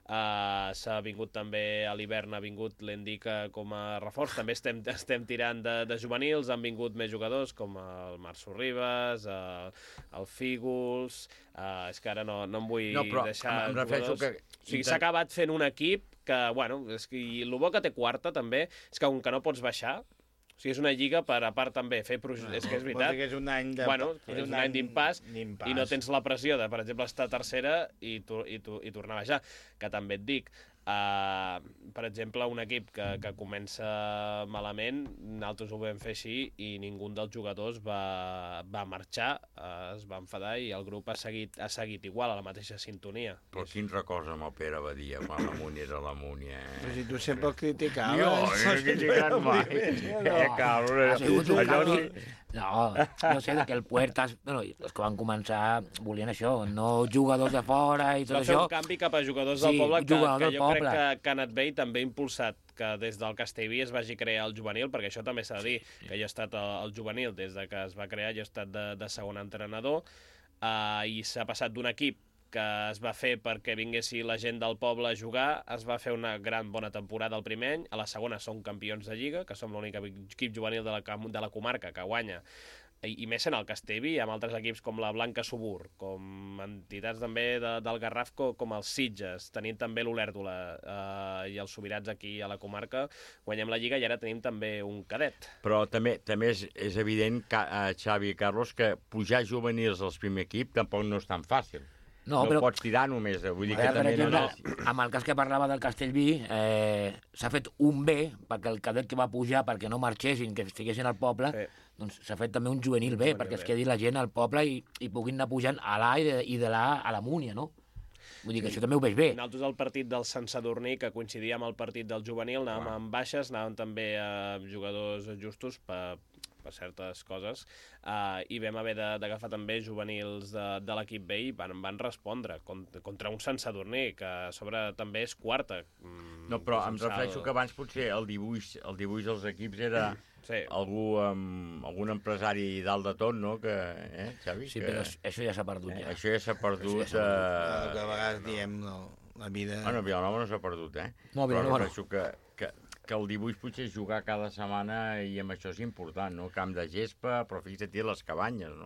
uh, s'ha vingut també a l'hivern, ha vingut l'Endica com a reforç, també estem, estem tirant de, de juvenils, han vingut més jugadors com el Março Ribas, el, el Fígols, uh, és que ara no, no em vull no, però deixar em refereixo jugadors. Que... O sigui, s'ha acabat fent un equip que, bueno, és que, i el bo que té quarta també és que com que no pots baixar, o sigui, és una lliga per a part també fer projectes, no, és que és veritat. Que és un any de... Bueno, és un, un any d'impàs i no tens la pressió de, per exemple, estar tercera i, tu, i, tu, i tornar a baixar, que també et dic, uh, per exemple, un equip que, que comença malament, nosaltres ho vam fer així i ningú dels jugadors va, va marxar, uh, es va enfadar i el grup ha seguit, ha seguit igual, a la mateixa sintonia. Però quin records amb el Pere Badia, quan la Múnia era la Múnia, eh? Però si tu sempre el criticaves. Jo, no he criticat mai. No. Eh, cabrón. Ha sigut un canvi... No, no sé, que el Puertas... Bueno, els que van començar volien això, no jugadors de fora i tot això. Va fer un canvi cap a jugadors sí, del poble que, que jo poble. crec que, que ha anat bé i també ha impulsat que des del Castellví es vagi crear el juvenil, perquè això també s'ha de dir, que jo he estat al juvenil des de que es va crear, jo he estat de, de segon entrenador, uh, i s'ha passat d'un equip que es va fer perquè vinguessi la gent del poble a jugar, es va fer una gran bona temporada el primer any, a la segona som campions de Lliga, que som l'únic equip juvenil de la, de la comarca que guanya, i, i més en el Castellví, amb altres equips com la Blanca Subur, com entitats també de, del Garraf, com els Sitges, tenim també l'Olèrdola eh, i els Sobirats aquí a la comarca, guanyem la Lliga i ara tenim també un cadet. Però també també és, és evident, que, uh, Xavi i Carlos, que pujar juvenils al primer equip tampoc no és tan fàcil. No, no però... pots tirar només. Vull dir que per també exemple, no... amb el cas que parlava del Castellví, eh, s'ha fet un bé perquè el cadet que va pujar perquè no marxessin, que estiguessin al poble, sí. Doncs s'ha fet també un juvenil bé, un perquè es quedi la gent al poble i, i puguin anar pujant a l'A i de, i de l'A a la Múnia, no? Vull dir que sí. Això també ho veig bé. Nosaltres el partit del Sant Sadurní, que coincidia amb el partit del juvenil, anàvem wow. amb baixes, anàvem també a jugadors justos per... per certes coses, uh, i vam haver d'agafar també juvenils de, de l'equip B i van, van respondre contra, contra un Sant Sadurní, que a sobre també és quarta. Mm, no, però em refereixo que abans potser el dibuix, el dibuix dels equips era sí. algú amb algun empresari dalt de tot, no? Que, eh, Xavi? Sí, que... però això ja s'ha perdut. Ja. Eh, això ja s'ha perdut. Ja s'ha perdut. Eh... Que a vegades diem, no, la vida... Bueno, Vilanova no s'ha perdut, eh? No, però no, refereixo que... que que el dibuix potser és jugar cada setmana i amb això és important, no? Camp de gespa, però fixa't les cabanyes, no?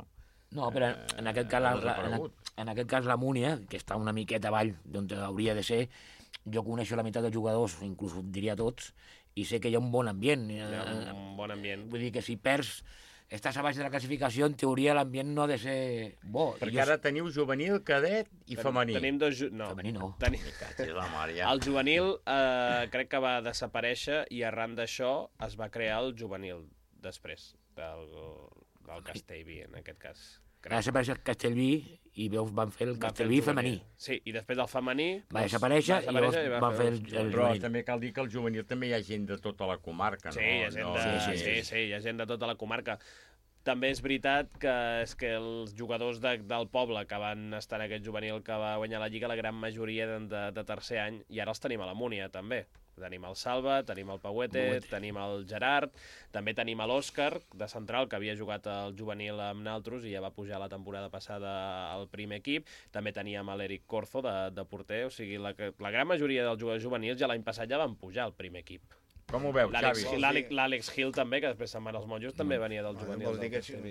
No, però en aquest cas, la, la, en, en aquest cas la Múnia, que està una miqueta avall d'on hauria de ser, jo coneixo la meitat dels jugadors, inclús diria tots, i sé que hi ha un bon ambient. Hi ha un bon ambient. Vull dir que si perds, estàs a baix de la classificació, en teoria l'ambient no ha de ser bo. Perquè ara teniu juvenil, cadet i femení. Tenim dos... Ju... No. Femení no. Tenim... la mare, ja. El juvenil eh, crec que va desaparèixer i arran d'això es va crear el juvenil després del, del Castellví, en aquest cas. Va desaparèixer el Castellví i veus, van fer el Castellví femení. Sí, i després del femení... Va desaparèixer i llavors i va van fer el, el Però juvenil. també cal dir que el juvenil també hi ha gent de tota la comarca, no? Sí, hi ha gent, de... sí, sí, sí, sí, hi ha gent de tota la comarca. També és veritat que és que els jugadors de, del poble que van estar en aquest juvenil que va guanyar la Lliga, la gran majoria de, de, de tercer any, i ara els tenim a la Múnia, també. Tenim el Salva, tenim el Pauete, Pauete, tenim el Gerard, també tenim l'Òscar, de central, que havia jugat al juvenil amb naltros i ja va pujar la temporada passada al primer equip. També teníem l'Eric Corzo, de, de porter, o sigui, la, la gran majoria dels jugadors juvenils ja l'any passat ja van pujar al primer equip. Com ho veus, Xavi? L'Àlex Gil també, que després se'n van als monjos, també venia del juvenil. Vols dir que si,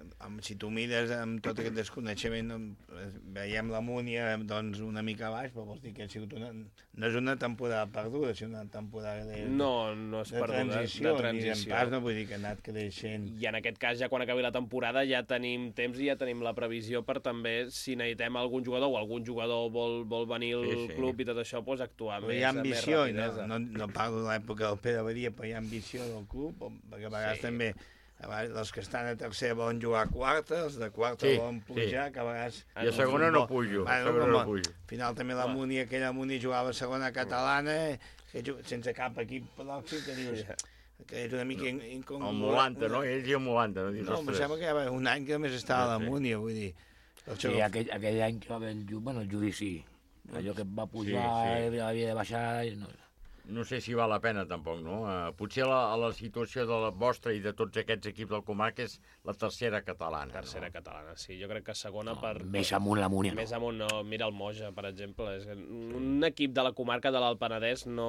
si tu mires amb tot aquest desconeixement, veiem la Múnia doncs, una mica baix, però vols dir que ha sigut una, no és una temporada perduda, sinó una temporada de, no, no és de, perduda, transició, de transició. Ni en pas, no vull dir que ha anat creixent. I en aquest cas, ja quan acabi la temporada, ja tenim temps i ja tenim la previsió per també, si necessitem algun jugador o algun jugador vol, vol venir al sí, sí. club i tot això, doncs actuar però més, hi ha ambició, més rapidesa. No, no, no parlo de l'època del Pere Badia, però hi ha ambició del club, perquè a vegades sí. també a vegades, els que estan a tercer volen jugar a quarta, els de quarta sí, volen pujar, sí. que a vegades... I a segona no pujo, a segona no pujo. Al final també la Múnia, aquella Múnia jugava a segona catalana, que sense cap equip pròxim, que dius... que és una mica incongruent. El Molanta, no? Ells i el Molanta. No, no em sembla que hi ha un any que només estava a la Múnia, vull dir... Sí, aquell, aquell any que va haver el, bueno, el judici, allò que va pujar, sí, sí. havia de baixar... No. No sé si val la pena, tampoc, no? Uh, potser la, la situació de la vostra i de tots aquests equips del comarca és la tercera catalana. Tercera no? catalana, sí. Jo crec que segona no, per... Més amunt la Múnia, no? Més amunt, no. Mira el Moja, per exemple. És un equip de la comarca de l'Alt Penedès no,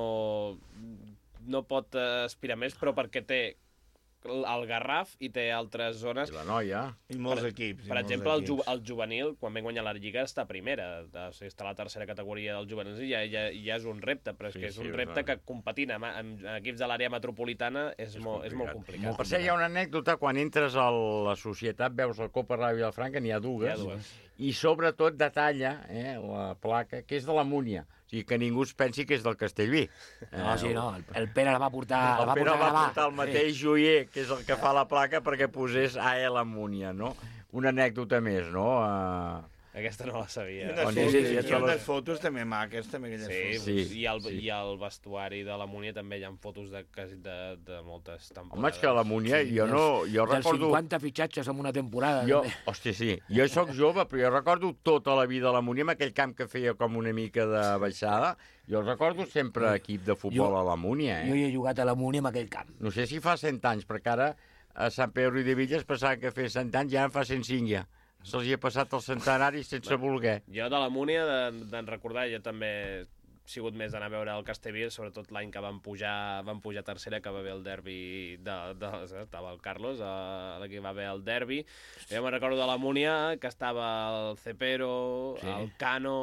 no pot aspirar més, però perquè té el Garraf i té altres zones... I la Noia. I molts per, equips. Per exemple, el, ju, el juvenil, quan vam guanyar la Lliga, està a primera. O sigui, està a la tercera categoria del juvenil i ja, ja, ja és un repte, però és sí, que és sí, un repte que competint amb, amb equips de l'àrea metropolitana és, és, molt, és molt complicat. Per cert, hi ha una anècdota, quan entres a la societat, veus el Copa Ràdio Vilafranca, n'hi ha dues, ha dues, i sobretot detalla eh, la placa, que és de la Múnia. O sigui, que ningú es pensi que és del Castellví. No, sí, no, el, el Pere la va portar a El va Pere portar va a portar el mateix sí. joier, que és el que fa la placa, perquè posés A E la Múnia, no? Una anècdota més, no? Uh... Aquesta no la sabia. I unes, fotos, sí, sí, i unes fotos també maques, també aquelles sí, fotos. Sí, i el, sí. i el vestuari de la Múnia també hi ha fotos de, de, de moltes temporades. Home, és que la Múnia, sí, jo no... Jo dels recordo... cinquanta fitxatges en una temporada. Jo, hòstia, sí. Jo sóc jove, però jo recordo tota la vida la Múnia, amb aquell camp que feia com una mica de baixada. Jo recordo sempre equip de futbol jo, a la Múnia, eh? Jo hi he jugat a la Múnia amb aquell camp. No sé si fa cent anys, perquè ara a Sant Pere i de Villes pensava que feia cent anys, ja en fa cent cinc ja. Se'ls hi ha passat el centenari sense Bé, voler. Jo de la Múnia, d'en de, recordar, jo també he sigut més d'anar a veure el Castellví, sobretot l'any que van pujar, van pujar tercera, que va haver el derbi, de, de, estava el Carlos, eh, que va haver el derbi. Jo me'n recordo de la Múnia, que estava el Cepero, sí. el Cano...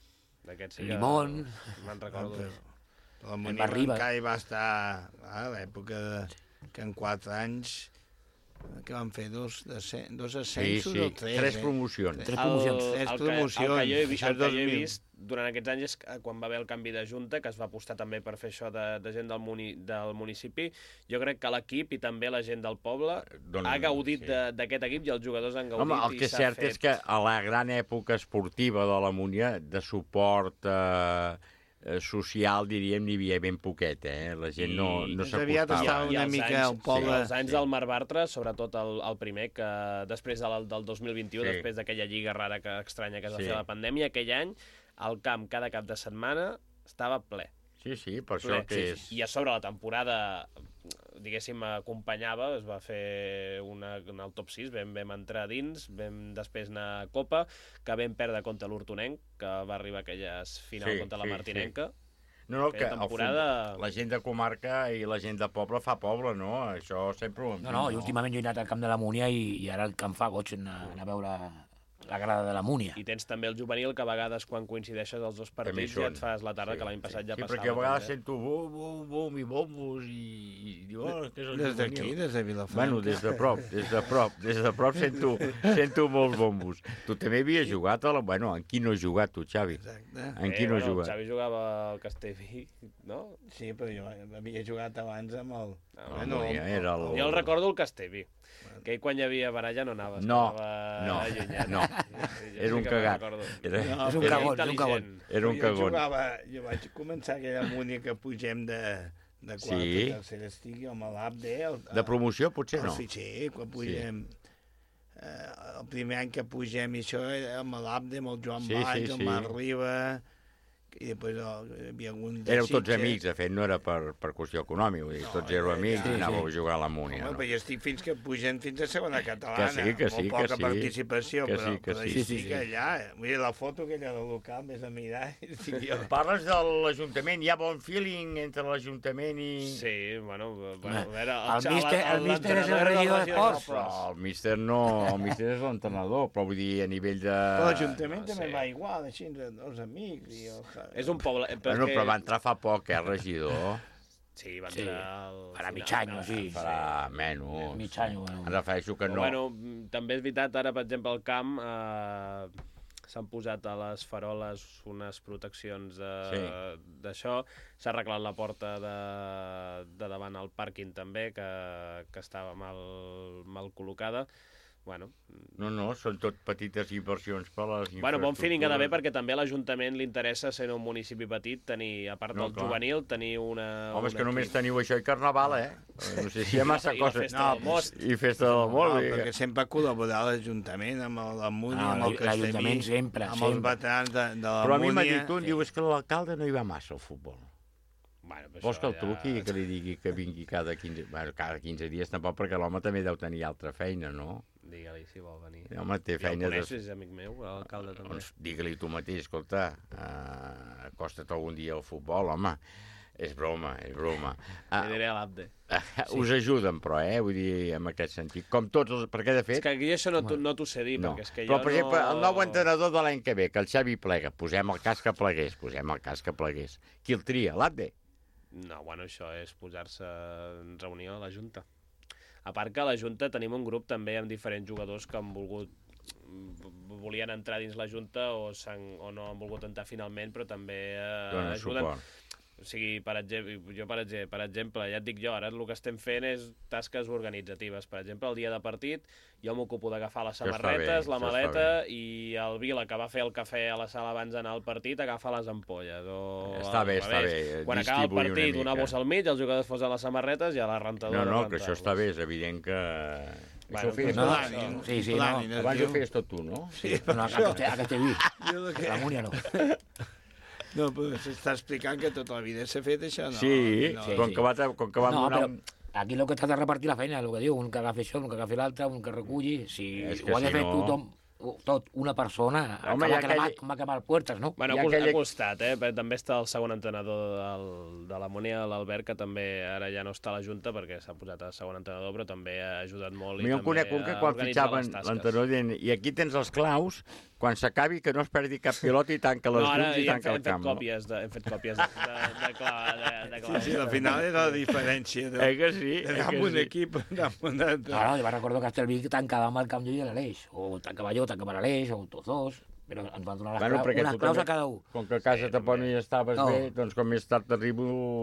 Sí que... Limón... Me'n recordo. La Múnia encara hi va estar a l'època que en quatre anys... que van fer dos, dos ascensos sí, sí. o tres. Tres eh? promocions. Tres promocions. El, tres el, promocions. El que, el que jo he, vist, el que jo he vist durant aquests anys és quan va haver el canvi de junta, que es va apostar també per fer això de, de gent del, muni, del municipi. Jo crec que l'equip i també la gent del poble Don... ha gaudit sí. d'aquest equip i els jugadors han gaudit. Home, el que és cert fet... és que a la gran època esportiva de la Múnia, de suport... Eh... social, diríem, n'hi havia ben poquet, eh? La gent no, no s'acostava. I, una I mica anys, el poble... Sí, els anys sí. del Mar Bartra, sobretot el, el primer, que després del, del dos mil vint-i-u, sí. després d'aquella lliga rara que estranya que es va sí. fer la pandèmia, aquell any, el camp cada cap de setmana estava ple. Sí, sí, per ple. això que sí, és... I a sobre la temporada, diguéssim, acompanyava, es va fer una, una al top sis, vam, vam entrar dins, vam després anar a Copa, que vam perdre contra l'Hortonenc, que va arribar a aquelles final sí, contra la sí, Martinenca. Sí. No, no, que Aquella temporada... futbol, la gent de comarca i la gent de poble fa poble, no? Això sempre ho hem No, no, i últimament jo he anat al camp de la Múnia i, i ara el que em fa goig anar, anar a veure la grada de la Múnia. I tens també el juvenil, que a vegades quan coincideixes els dos partits ja et fas la tarda, sí, que l'any passat ja sí, passava. Sí, perquè a vegades també sento bum, bum, bum i bombos i, i diu, oh, que és el des d'aquí, des de Vilafranca. Bueno, des de prop, des de prop, des de prop sento, sento molts bombos. Tu també havies jugat a la... Bueno, en qui no has jugat tu, Xavi? Exacte. Eh, En qui no has bueno, jugat? Xavi jugava al Castellví, no? Sí, però jo havia jugat abans amb el... Ah, bueno, ja era el... Jo el recordo el Castellví, que ell quan hi havia baralla no anaves. No, anava no, allunyat. no. Era un cagat. Era, No, és un però- cagón, és un cagón. Era un Jo cagón. jugava, jo vaig començar aquella Múnia que pugem de, de quarta Sí. a tercera, estic jo amb l'Abde. De promoció, potser no. Sí, sí, quan pugem... Eh, el primer any que pugem i això era amb l'Abde, amb el Joan Sí, sí, Valls, el sí. Marc Riba, i després oh, hi havia algun de Éreu tots Sitges. amics, de fet, no era per, per qüestió econòmica, vull dir, tots éreu amics i anàveu a jugar a la Múnia. Home, No? però jo estic fins que pugen fins a segona catalana. Que sí, que sí, molt poca que sí. participació, Que però, sí, que però sí. hi Sí, sí, estic sí. allà. Vull dir, la foto aquella del local, més a mirar, estic jo. Parles de l'Ajuntament, hi ha bon feeling entre l'Ajuntament i... Sí, bueno, bueno a veure... El míster- el míster és el l'entrenador regidor de d'esports. Però el míster no, el míster és l'entrenador, però vull dir, a nivell de... Però l'Ajuntament no també sé. va igual, així, entre els amics. I el... És un poble... Bueno, però va entrar fa poc, eh, regidor. Sí, va Sí. entrar... al Farà final, mig any, no, sí. Farà menys. Mig any, bueno. Em refereixo que Però, no. bueno, també és veritat, ara, per exemple, al camp eh, s'han posat a les faroles unes proteccions Sí. d'això. S'ha arreglat la porta de, de davant al pàrquing també, que, que estava mal, mal col·locada. Bueno, No, no, són tot petites inversions per a les infraestructures. bueno, bon feeling ha d'haver perquè també a l'Ajuntament li interessa ser un municipi petit, tenir, a part No, del clar. juvenil, tenir una... Home, és un que només equip. teniu això i Carnaval, eh? No sé si hi ha massa I la coses. festa del most. I festa del most. No, vull dir perquè que- sempre ha col·laborat l'Ajuntament amb el- la Múnia, Ah, amb el Castellví, l'Ajuntament sempre, amb els sempre. veterans de, de la Però a mi m'ha Múnia. dit tu, em diu, és que l'alcalde no hi va massa al futbol. Bueno, però Vols que el això truqui i que li digui que vingui cada quinze... Bueno, cada quinze dies tampoc, perquè l'home també deu tenir altra feina, no? Digue-li si vol venir. Home, té Ja el feina de... coneixes, és amic meu, l'alcalde també. Doncs digue-li tu mateix, escolta, uh, acosta't algun dia al futbol, home. És broma, és broma. Ah, li diré a l'Abde. Uh, us ajuden, però, eh? Vull dir, en aquest sentit. Com tots els... Perquè, de fet... És que aquí això no, t'ho- no t'ho sé dir, No. perquè és que Però, jo per exemple, no... el nou entrenador de l'any que ve, que el Xavi plega, posem el cas que plegués, posem el cas que plegués. Qui el tria? L'Abde? No, bueno, això és posar-se en reunió a la Junta. A part que a la Junta tenim un grup també amb diferents jugadors que han volgut volien entrar dins la Junta o, s'han- o no han volgut entrar finalment, però també eh, Donen ajuden. suport. O sigui, per exemple, jo per exemple, per exemple, ja et dic jo, ara el que estem fent és tasques organitzatives. Per exemple, el dia de partit jo m'ocupo d'agafar les Això està samarretes, bé, la això està maleta, i el Vila, que va fer el cafè a la sala abans d'anar al partit, agafa les ampolles. O Està bé, al està revés. bé, Quan acaba el distribuir una partit, una, mica. bossa al mig, els jugadors posen les samarretes i a la rentadora... No, no, que rentar-les. això està bé, és evident que... Bueno, això ho feies no, tot? això- Sí, sí, Plani, no. no, Abans tio. ho feies tot tu, no? Sí, No, a Castell- a Castellví. Jo de què? A la Múnia no. No, però s'està explicant que tota la vida s'ha fet això, no? Sí, no. sí, com sí. que va, com que va No, donar però un... aquí el que està de repartir la feina, el que diu, un que agafi això, un que agafi l'altre, un que reculli, si És que ho ha de si fer no- tothom, tot, una persona, Home, acaba hi ha cremat, aquell- com va quemar puertes, no? Bueno, Hi ha, ha cost, aquella- ha costat, eh? Però també està el segon entrenador del, de la Múnia, l'Albert, que també ara ja no està a la Junta perquè s'ha posat a segon entrenador, però també ha ajudat molt. Jo en conec un que quan fitxaven l'entrenador dient i aquí tens els claus, quan s'acabi que no es perdi cap pilota i tanca les No, ara llums i ja hem, tanca fet, el hem fet camp. No? còpies, de, hem fet còpies de, de, de, clar, de, de clar. Sí, sí, al final era la diferència de, Eh que sí? Eh d'anar que amb un sí? equip, anar amb un altre. Claro, jo me'n recordo que Castellví tancava amb el Camp Nou i l'Aleix, o tancava jo, tancava l'Aleix, o tots dos, però ens van donar les Bueno, claus, perquè unes tu claus també, a cada un. com que a casa sí, tampoc no hi estaves No. bé, doncs com més tard t'arribo...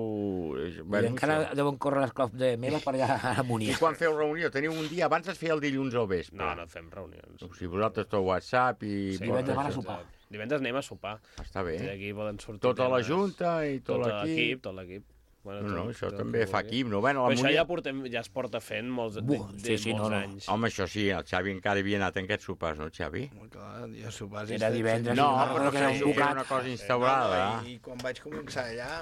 I Bueno, encara això. deuen córrer les claus de meves per allà a la Múnia. I quan feu reunió? Teniu un dia, abans es feia el dilluns al vespre. No, no fem reunions. O sigui, vosaltres tot WhatsApp i... Sí, divendres van a portes- sopar. Divendres anem a sopar. Està bé. I d'aquí poden sortir... Tota la temes. junta i tot Tot l'equip. l'equip, tot l'equip. Bueno, No, no, tot- això tot també el que fa vulgui. equip, no? Bueno, la Però això Múnia- ja, portem, ja es porta fent molts, de, Buh, de, sí, sí, molts no, no. anys. Home, això sí, el Xavi encara havia anat en aquests sopars, no, Xavi? Clar, ja sopars... Era divendres, No, sí, però no que era sé, un era bocat. una cosa instaurada. No, no, i, I quan vaig començar allà,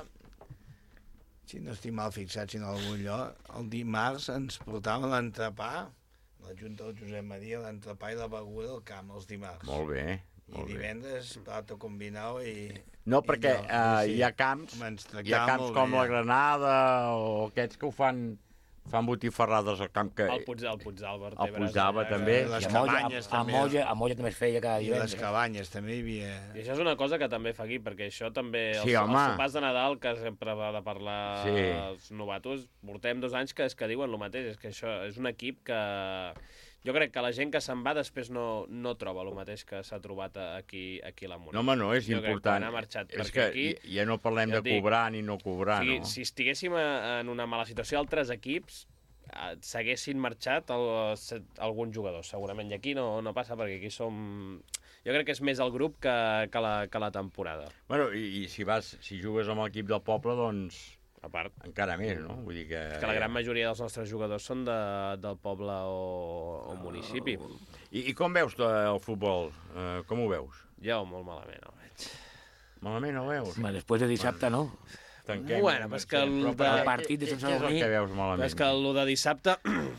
si no estic mal fixat, sinó a algun lloc, el dimarts ens portaven l'entrepà, la Junta del Josep Maria, l'entrepà i la beguda al camp, els dimarts. Molt bé. I divendres, plato combinau i... No, perquè uh, hi ha camps, hi ha camps com la Granada o aquests que ho fan... Fan botifarrades al camp que... El Puigdàlber. El Puigdàlber també. I les cabanyes també. A Molla també es feia cada I les cabanyes també hi havia... I això és una cosa que també fa aquí, perquè això també... Sí, els, home. els sopars de Nadal, que sempre va de parlar Sí. els novatos, portem dos anys que és que diuen el mateix. És que això és un equip que... Jo crec que la gent que se'n va després no, no troba el mateix que s'ha trobat aquí, aquí a la Múnia. No, home, no, és jo important. Crec que marxat, és que aquí, ja no parlem ja de dic, cobrar ni no cobrar, si, no? Si estiguéssim en una mala situació, altres equips s'haguessin marxat el, alguns jugadors, segurament. I aquí no, no passa, perquè aquí som... Jo crec que és més el grup que, que, la, que la temporada. Bueno, i, i si vas, si jugues amb l'equip del poble, doncs... A part. Encara més, no? Vull dir que... És que la gran majoria dels nostres jugadors són de, del poble o, o municipi. I, I com veus el futbol? Uh, com ho veus? Jo molt malament el veig. Malament el veus? Home, després de dissabte, no? Tanquem, bueno, però és que el, de... el partit de sense dormir... Què veus malament? Però és que el de dissabte,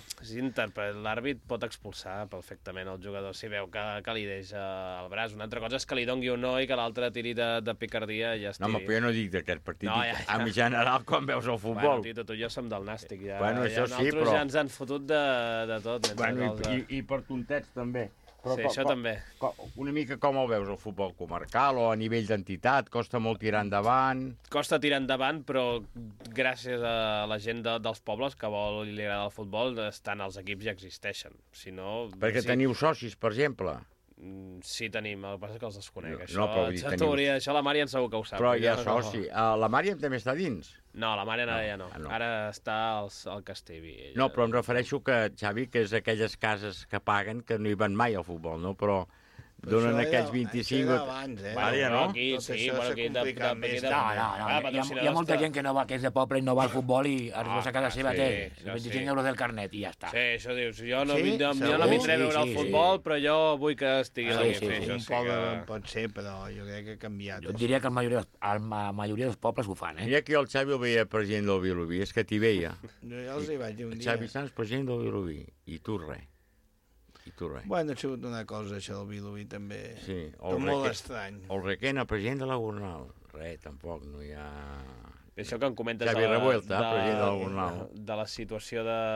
l'àrbit pot expulsar perfectament el jugador si veu que, que li deixa el braç. Una altra cosa és que li dongui un no i que l'altre tiri de, de picardia i ja estigui. No, home, però jo no dic d'aquest partit, no, ja, ja, ja. En general, quan veus el futbol. Bueno, tio, tu i jo som del nàstic, ja. Bueno, això ja sí, però... ja ens han fotut de, de tot. Bueno, i, i, i per tontets, també. Però, sí, com, això com, també. Com, una mica com el veus, el futbol comarcal, o a nivell d'entitat? Costa molt tirar endavant? Costa tirar endavant, però gràcies a la gent de, dels pobles que vol i li agrada el futbol, estan els equips ja existeixen. Si no, Perquè sí. teniu socis, per exemple? Sí, tenim, el que passa és que els desconec. No, això, no, però dir, teniu... hauria, això la Màriam segur que ho sap. Però hi ha no, soci. No. Uh, la Màriam també està dins? No, la Màriam no, ja no. no. Ara està al, al Castellví. Ella... No, però em refereixo que, Xavi, que és aquelles cases que paguen que no hi van mai al futbol, no? Però donen aquests vint-i-cinc... Això era abans, eh? Bueno, ja no? Aquí, Tot sí, això bueno, s'ha complicat més. No, no, no. Ah, hi, ha, hi ha molta gent que no va, que és de poble i no va al futbol i arriba a casa seva té vint-i-cinc euros del carnet i ja està. Sí, això dius, jo no, Sí? jo, Segur? jo no vindré a veure Sí, el sí, futbol, sí. però jo vull que estigui Ah, a la sí, sí, sí, un poble pot ser, però jo crec que ha canviat. Jo diria que la majoria, la majoria dels pobles ho fan, eh? Mira que el Xavi el veia president del Vilobí, és que t'hi veia. Jo ja els hi vaig dir un dia. Xavi Sans, president del Vilobí, i tu res. I tu res. Bueno, ha sigut una cosa, això del Vilobí, també. Sí, Tot molt estrany. El Requena, president de la Gornal. Res, tampoc, no hi ha... Això que em comentes Xavi de, Revuelta, de, president de la Gornal. de, de la situació de,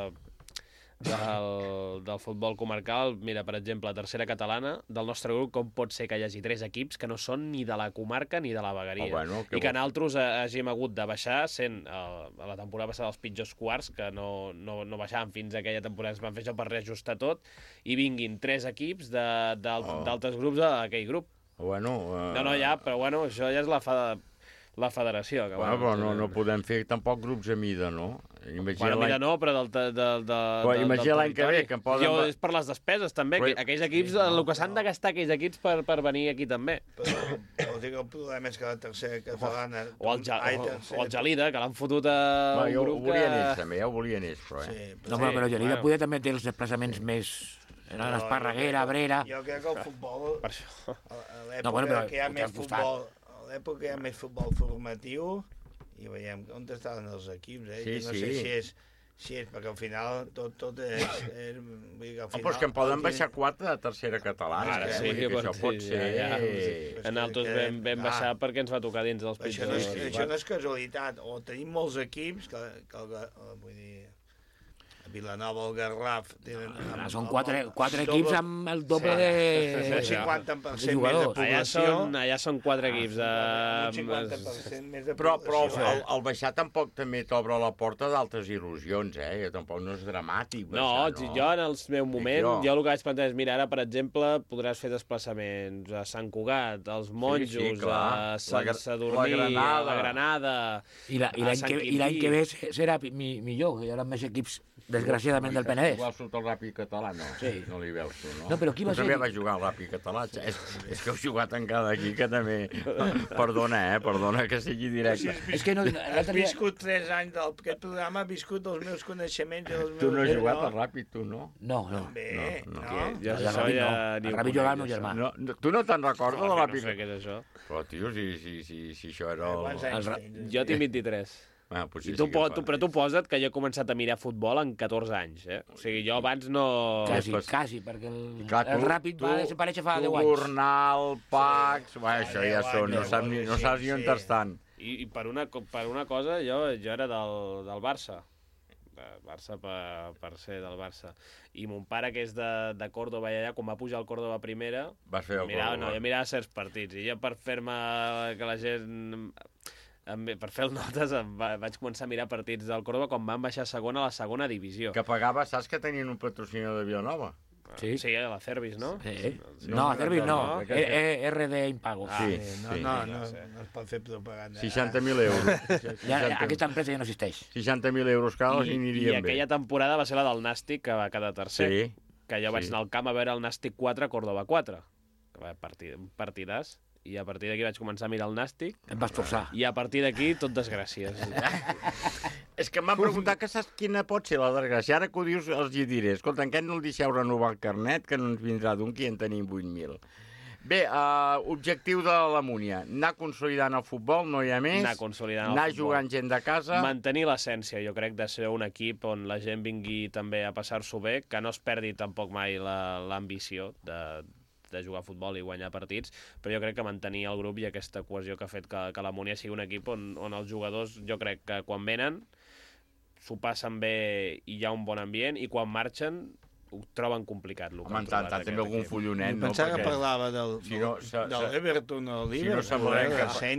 del, del futbol comarcal, mira, per exemple, tercera catalana, del nostre grup, com pot ser que hi hagi tres equips que no són ni de la comarca ni de la vegueria? Oh, bueno, I que nosaltres hàgim hagut de baixar, sent uh, a la temporada passada els pitjors quarts, que no, no, no baixàvem fins a aquella temporada, es van fer això per reajustar tot, i vinguin tres equips d'altres oh. grups a aquell grup. Bueno, uh... No, no, ja, però bueno, això ja és la fa... la federació. Que bueno, però no, no podem fer tampoc grups a mida, no? Imagina bueno, mira, no, però del, del, del, del imagina l'any que ve, que em poden... Jo, és per les despeses, també. Però... Aquells equips, sí, no, el que s'han no. de gastar aquells equips per, per venir aquí, també. Però, però dic, el problema és que la tercera catalana... O el, ja, o, o el Gelida, que l'han fotut a bueno, un jo, grup ho volien que... ells, també, ja ho volien ells, però, eh? Sí, però, no, però, però Gelida bueno. poder també té els desplaçaments més... Era l'Esparreguera, Abrera... Jo crec que el futbol... Per això. A l'època no, bueno, però, que hi ha més futbol... A l'època que hi ha més futbol formatiu... I veiem on estaven els equips, eh? Sí, no sí. sé si és, si és, perquè al final tot, tot és... és vull dir que al final, oh, però és que en poden baixar quatre de tercera catalana. Ara eh? sí, que això sí, pot ser... Ja, ja. Nosaltres vam, vam baixar ah, perquè ens va tocar dins dels pitjors. Això no és, això no és casualitat. O tenim molts equips que, que, que vull dir... A Vilanova, el Garraf... Tenen, amb, són quatre, quatre equips amb el doble sí. de, un cinquanta per cent de més de població. Allà són, allà són quatre equips. De... Un cinquanta per cent més de però, però població. el, el baixar tampoc també t'obre la porta d'altres il·lusions, eh? Tampoc no és dramàtic. Baixar, no, no, jo en el meu moment, jo. jo el que vaig plantejar és, mira, ara, per exemple, podràs fer desplaçaments a Sant Cugat, als Monjos, sí, sí, a Sant Sadurní, a la Granada, I l'any que, que ve serà mi, millor, que hi haurà més equips, desgraciadament, del Penedès. Igual surt el Ràpid català, no? Sí. No li veus tu, no? No, però qui va tu ser... també vas jugar al Ràpid català. És, és que heu jugat en cada aquí, que també... Perdona, eh? Perdona que sigui directe. Si has, és que no, has viscut tres anys d'aquest programa, has viscut els meus coneixements i els meus... Tu no has jugat al Ràpid, tu, no? No, no. També, no. no. no. Ja el Ràpid no. El Ràpid jugava el meu germà. No, no, tu no te'n recordes no, del Ràpid? No sé què és això. Però, tio, si, si, si, si això era... El... El... Jo tinc vint-i-tres. Bueno, I tu, po, tu, però tu posa't que jo he començat a mirar futbol en catorze anys, eh? O sigui, jo abans no... Quasi, quasi, perquè el, Clar, tu, el ràpid va desaparèixer fa deu anys. Tu, Gornal, Pax... Bueno, això ja són, no saps ni, no saps ni on estan. I, i per, una, per una cosa, jo, jo era del, del Barça. Del Barça per, per ser del Barça. I mon pare, que és de, de Córdoba, i allà, quan va pujar al Córdoba primera... Vas fer el mirava, Córdoba. No, jo mirava certs partits. I jo, per fer-me que la gent... Per fer el notes, vaig començar a mirar partits del Córdoba quan van baixar a segona a la segona divisió. Que pagava, saps que tenien un patrocinador de Vilanova? Sí, sí, a la Cervis, no? Sí. No, a Cervis no, R D Impago. Sí, no, no, no, no es pot fer propaganda. seixanta mil euros. Ja, aquesta empresa ja no existeix. seixanta mil euros cada i anirien bé. I aquella temporada va ser la del Nàstic, que va quedar tercer. Sí. Que jo vaig anar al camp a veure el Nàstic quatre, Córdoba quatre. Que va partir, un partidàs. I a partir d'aquí vaig començar a mirar el Nàstic. Em vas torçar. I a partir d'aquí, tot desgràcies. És que m'han preguntat que saps quina pot ser la desgràcia. Ara que ho dius, els hi diré. Escolta, encara no el deixeu renovar el carnet, que no ens vindrà d'un, que en tenim vuit mil. Bé, uh, objectiu de la Múnia. Anar consolidant el futbol, no hi ha més. Anar consolidant el Anar futbol. jugant gent de casa. Mantenir l'essència, jo crec, de ser un equip on la gent vingui també a passar-s'ho bé, que no es perdi tampoc mai l'ambició de... de jugar a futbol i guanyar partits, però jo crec que mantenir el grup i aquesta cohesió que ha fet que, que la Múnia sigui un equip on, on els jugadors, jo crec que quan venen s'ho passen bé i hi ha un bon ambient, i quan marxen ho troben complicat. Home, en tant, també algun follonet, no? Pensava que parlava del, si no, se, del Everton o si no semblarem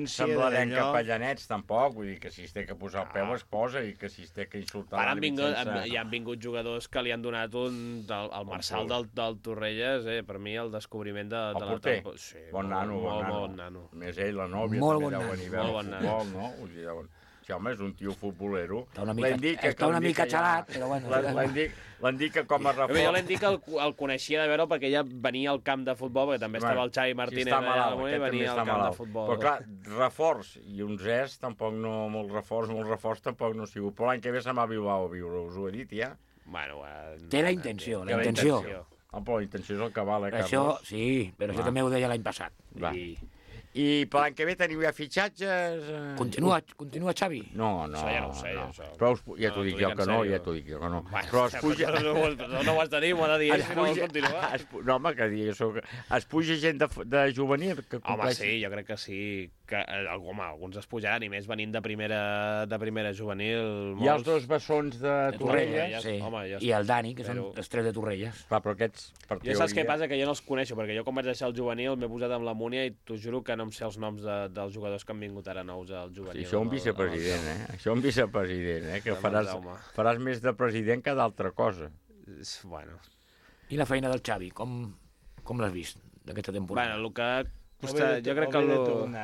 capellanets, tampoc, vull dir que si es té que posar el peu es posa, i que si es té que insultar... Ara han vingut, sense... hi han vingut jugadors que li han donat un... El, el Marçal del, del Torrelles, eh, per mi, el descobriment de, de la temporada. Sí, bon nano, bon nano. Bon nano. Més ell, la nòvia, molt també bon deu venir a veure el futbol, no? Vull dir, sí, home, és un tio futbolero. Està una mica, que, està una mica xalat, ja... però bueno... L'han dit, dit que com a reforç... Jo l'han dit que el, el coneixia de veure perquè ja venia al camp de futbol, perquè també estava el Xavi Martínez si malalt, allà, i venia al camp malalt. de futbol. Però clar, reforç i uns és, tampoc no, molt reforç, molt reforç tampoc no ha sigut. Però l'any que ve se'n va a Bilbao a viure, us ho he dit ja. Bueno, eh, té la intenció, la intenció. Ah, però la intenció és el que val, eh, Carlos? Això, sí, però això també ho deia l'any passat. I... I per l'any que ve teniu ja fitxatges? Continua, continua Xavi? No, no. Això ja no ho sé, no. Això. Però us, ja t'ho no, dic jo que no, ja t'ho dic jo que no. Bueno, però es puja... No, no, no ho has de dir, m'ho ha de dir, si no vols continuar. Es, no, home, que dir, soc... es puja gent de, de juvenil? Que home, sí, jo crec que sí. Que, home, alguns es pujaran, i més venint de primera, de primera juvenil. Molts... Hi ha els dos bessons de, de Torrelles. Sí. Home, jo... I el Dani, que però... són els tres de Torrelles. Clar, però aquests, per teoria... Jo saps què passa? Que jo no els coneixo, perquè jo quan vaig deixar el juvenil m'he posat amb la Múnia i t'ho juro que no em sé els noms de, dels jugadors que han vingut ara nous al juvenil. Sí, això un vicepresident, eh? Això un vicepresident, eh? Que faràs, faràs més de president que d'altra cosa. Bueno. I la feina del Xavi, com, com l'has vist d'aquesta temporada? Bueno, el que... Costat, jo crec que, lo,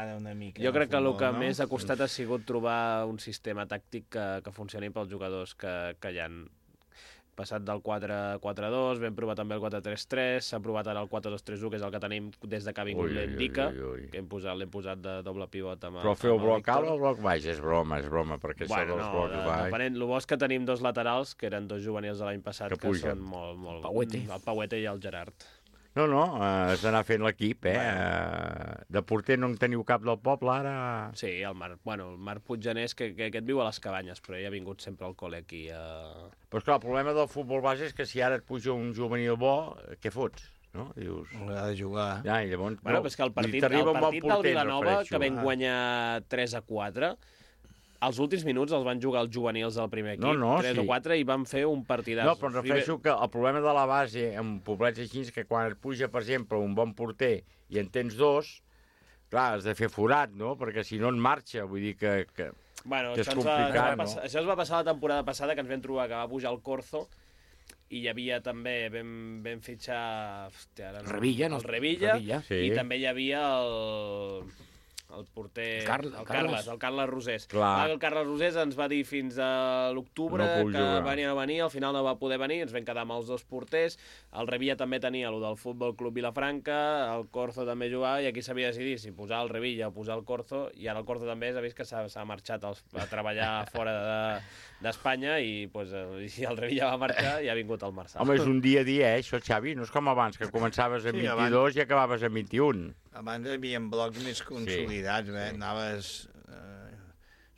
jo crec que el que no? més ha costat ha sigut trobar un sistema tàctic que, que funcioni pels jugadors que, que hi han passat del quatre quatre dos, vam provar també el quatre tres tres, s'ha provat ara el quatre dos tres u, que és el que tenim des de que ha vingut l'Endica, que hem posat, l'hem posat de doble pivot amb Però feu bloc alt o bloc baix? És broma, és broma, perquè bueno, això dels no, blocs de, baix... Depenent, el bo és que tenim dos laterals, que eren dos juvenils de l'any passat, que, que són molt... molt Pauete. El Pauete i el Gerard. No, no, eh, has d'anar fent l'equip, eh? Bueno. De porter no en teniu cap del poble, ara... Sí, el Marc, bueno, el Marc Puiggenés, que, que aquest viu a les Cabanyes, però ell ha vingut sempre al col·le aquí a... Però esclar, el problema del futbol base és que si ara et puja un juvenil bo, què fots? No? Dius... Ha de jugar. Ja, i llavors... Bueno, no, però és que el partit, el partit del Vilanova, que vam guanyar tres a quatre... Els últims minuts els van jugar els juvenils del primer equip, no, no, tres sí. o quatre, i van fer un partidàs. No, però em refereixo que el problema de la base en poblets així és que quan et puja, per exemple, un bon porter i en tens dos, clar, has de fer forat, no? Perquè si no en marxa, vull dir que, que, bueno, que és això complicat, va, no? Passar, això es va passar la temporada passada, que ens vam trobar que va pujar el Corzo, i hi havia també, vam, vam fitxar... Hòstia, ara no, Revilla, no? El Revilla, Revilla. Sí. I també hi havia el... el porter... El, Carles, el Carles, el Carles Rosés. Clar. El Carles Rosés ens va dir fins a l'octubre no que venia a venir, al final no va poder venir, ens vam quedar amb els dos porters. El Revilla també tenia el del Futbol Club Vilafranca, el Corzo també jugava, i aquí s'havia de decidir si posar el Revilla o posar el Corzo, i ara el Corzo també s'ha vist que s'ha marxat als, a treballar fora d'Espanya, de, i, pues, i el Revilla va marxar i ha vingut el Marçal. Home, és un dia a dia, eh, això, Xavi, no és com abans, que començaves a sí, vint-i-dos abans... i acabaves a vint-i-un. Abans hi havia blocs més consolidats, sí, eh? Sí. Anaves... Eh,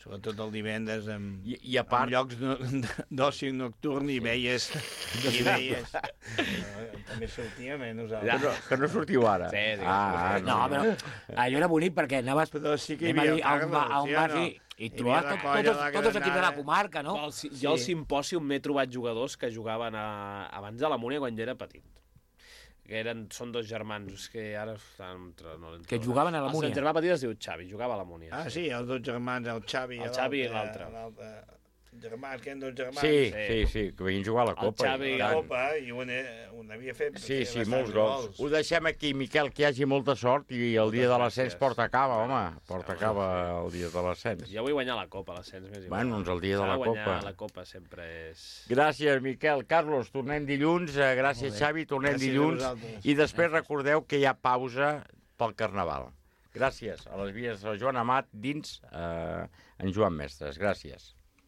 sobretot el divendres, amb, I, i a part... en llocs no, d'oci nocturn i veies... I veies... no, també sortíem, eh, nosaltres. Ja, no, que no sortiu ara. Sí, sí. Ah, No, però allò era bonic perquè anaves Però sí que hi anem a havia dir, a un, ba- a un sí o bar no? i, i Hi trobaves havia la tot, colla tots, de tots els equips de la Granada. comarca, no? Jo, al, jo al simpòsium m'he trobat jugadors que jugaven a, abans de la Múnia quan jo era petit. Que eren, són dos germans, és que ara... No Que jugaven a la Múnia. El germà petit es diu Xavi, jugava a la Múnia. Ah, sí, els dos germans, el Xavi El Xavi i l'altre. Germans, que eren dos germans. Sí, sí, sí, que venien a jugar a la Copa. El Xavi i La tant. Copa, i un, eh, un havia fet... Sí, sí, bastants molts gols. Ho deixem aquí, Miquel, que hi hagi molta sort i el dia de l'ascens porta cava, home. Porta cava el dia de l'ascens. Jo vull guanyar la Copa, l'ascens més igual. Bueno, doncs el dia de la guanyar Copa. la Copa sempre és... Gràcies, Miquel. Carlos, tornem dilluns. Eh, Gràcies, Xavi, tornem Gràcies a dilluns. vosaltres. I després recordeu que hi ha pausa pel Carnaval. Gràcies. A les vies de Joan Amat, dins eh, en Joan Mestres. Gràcies.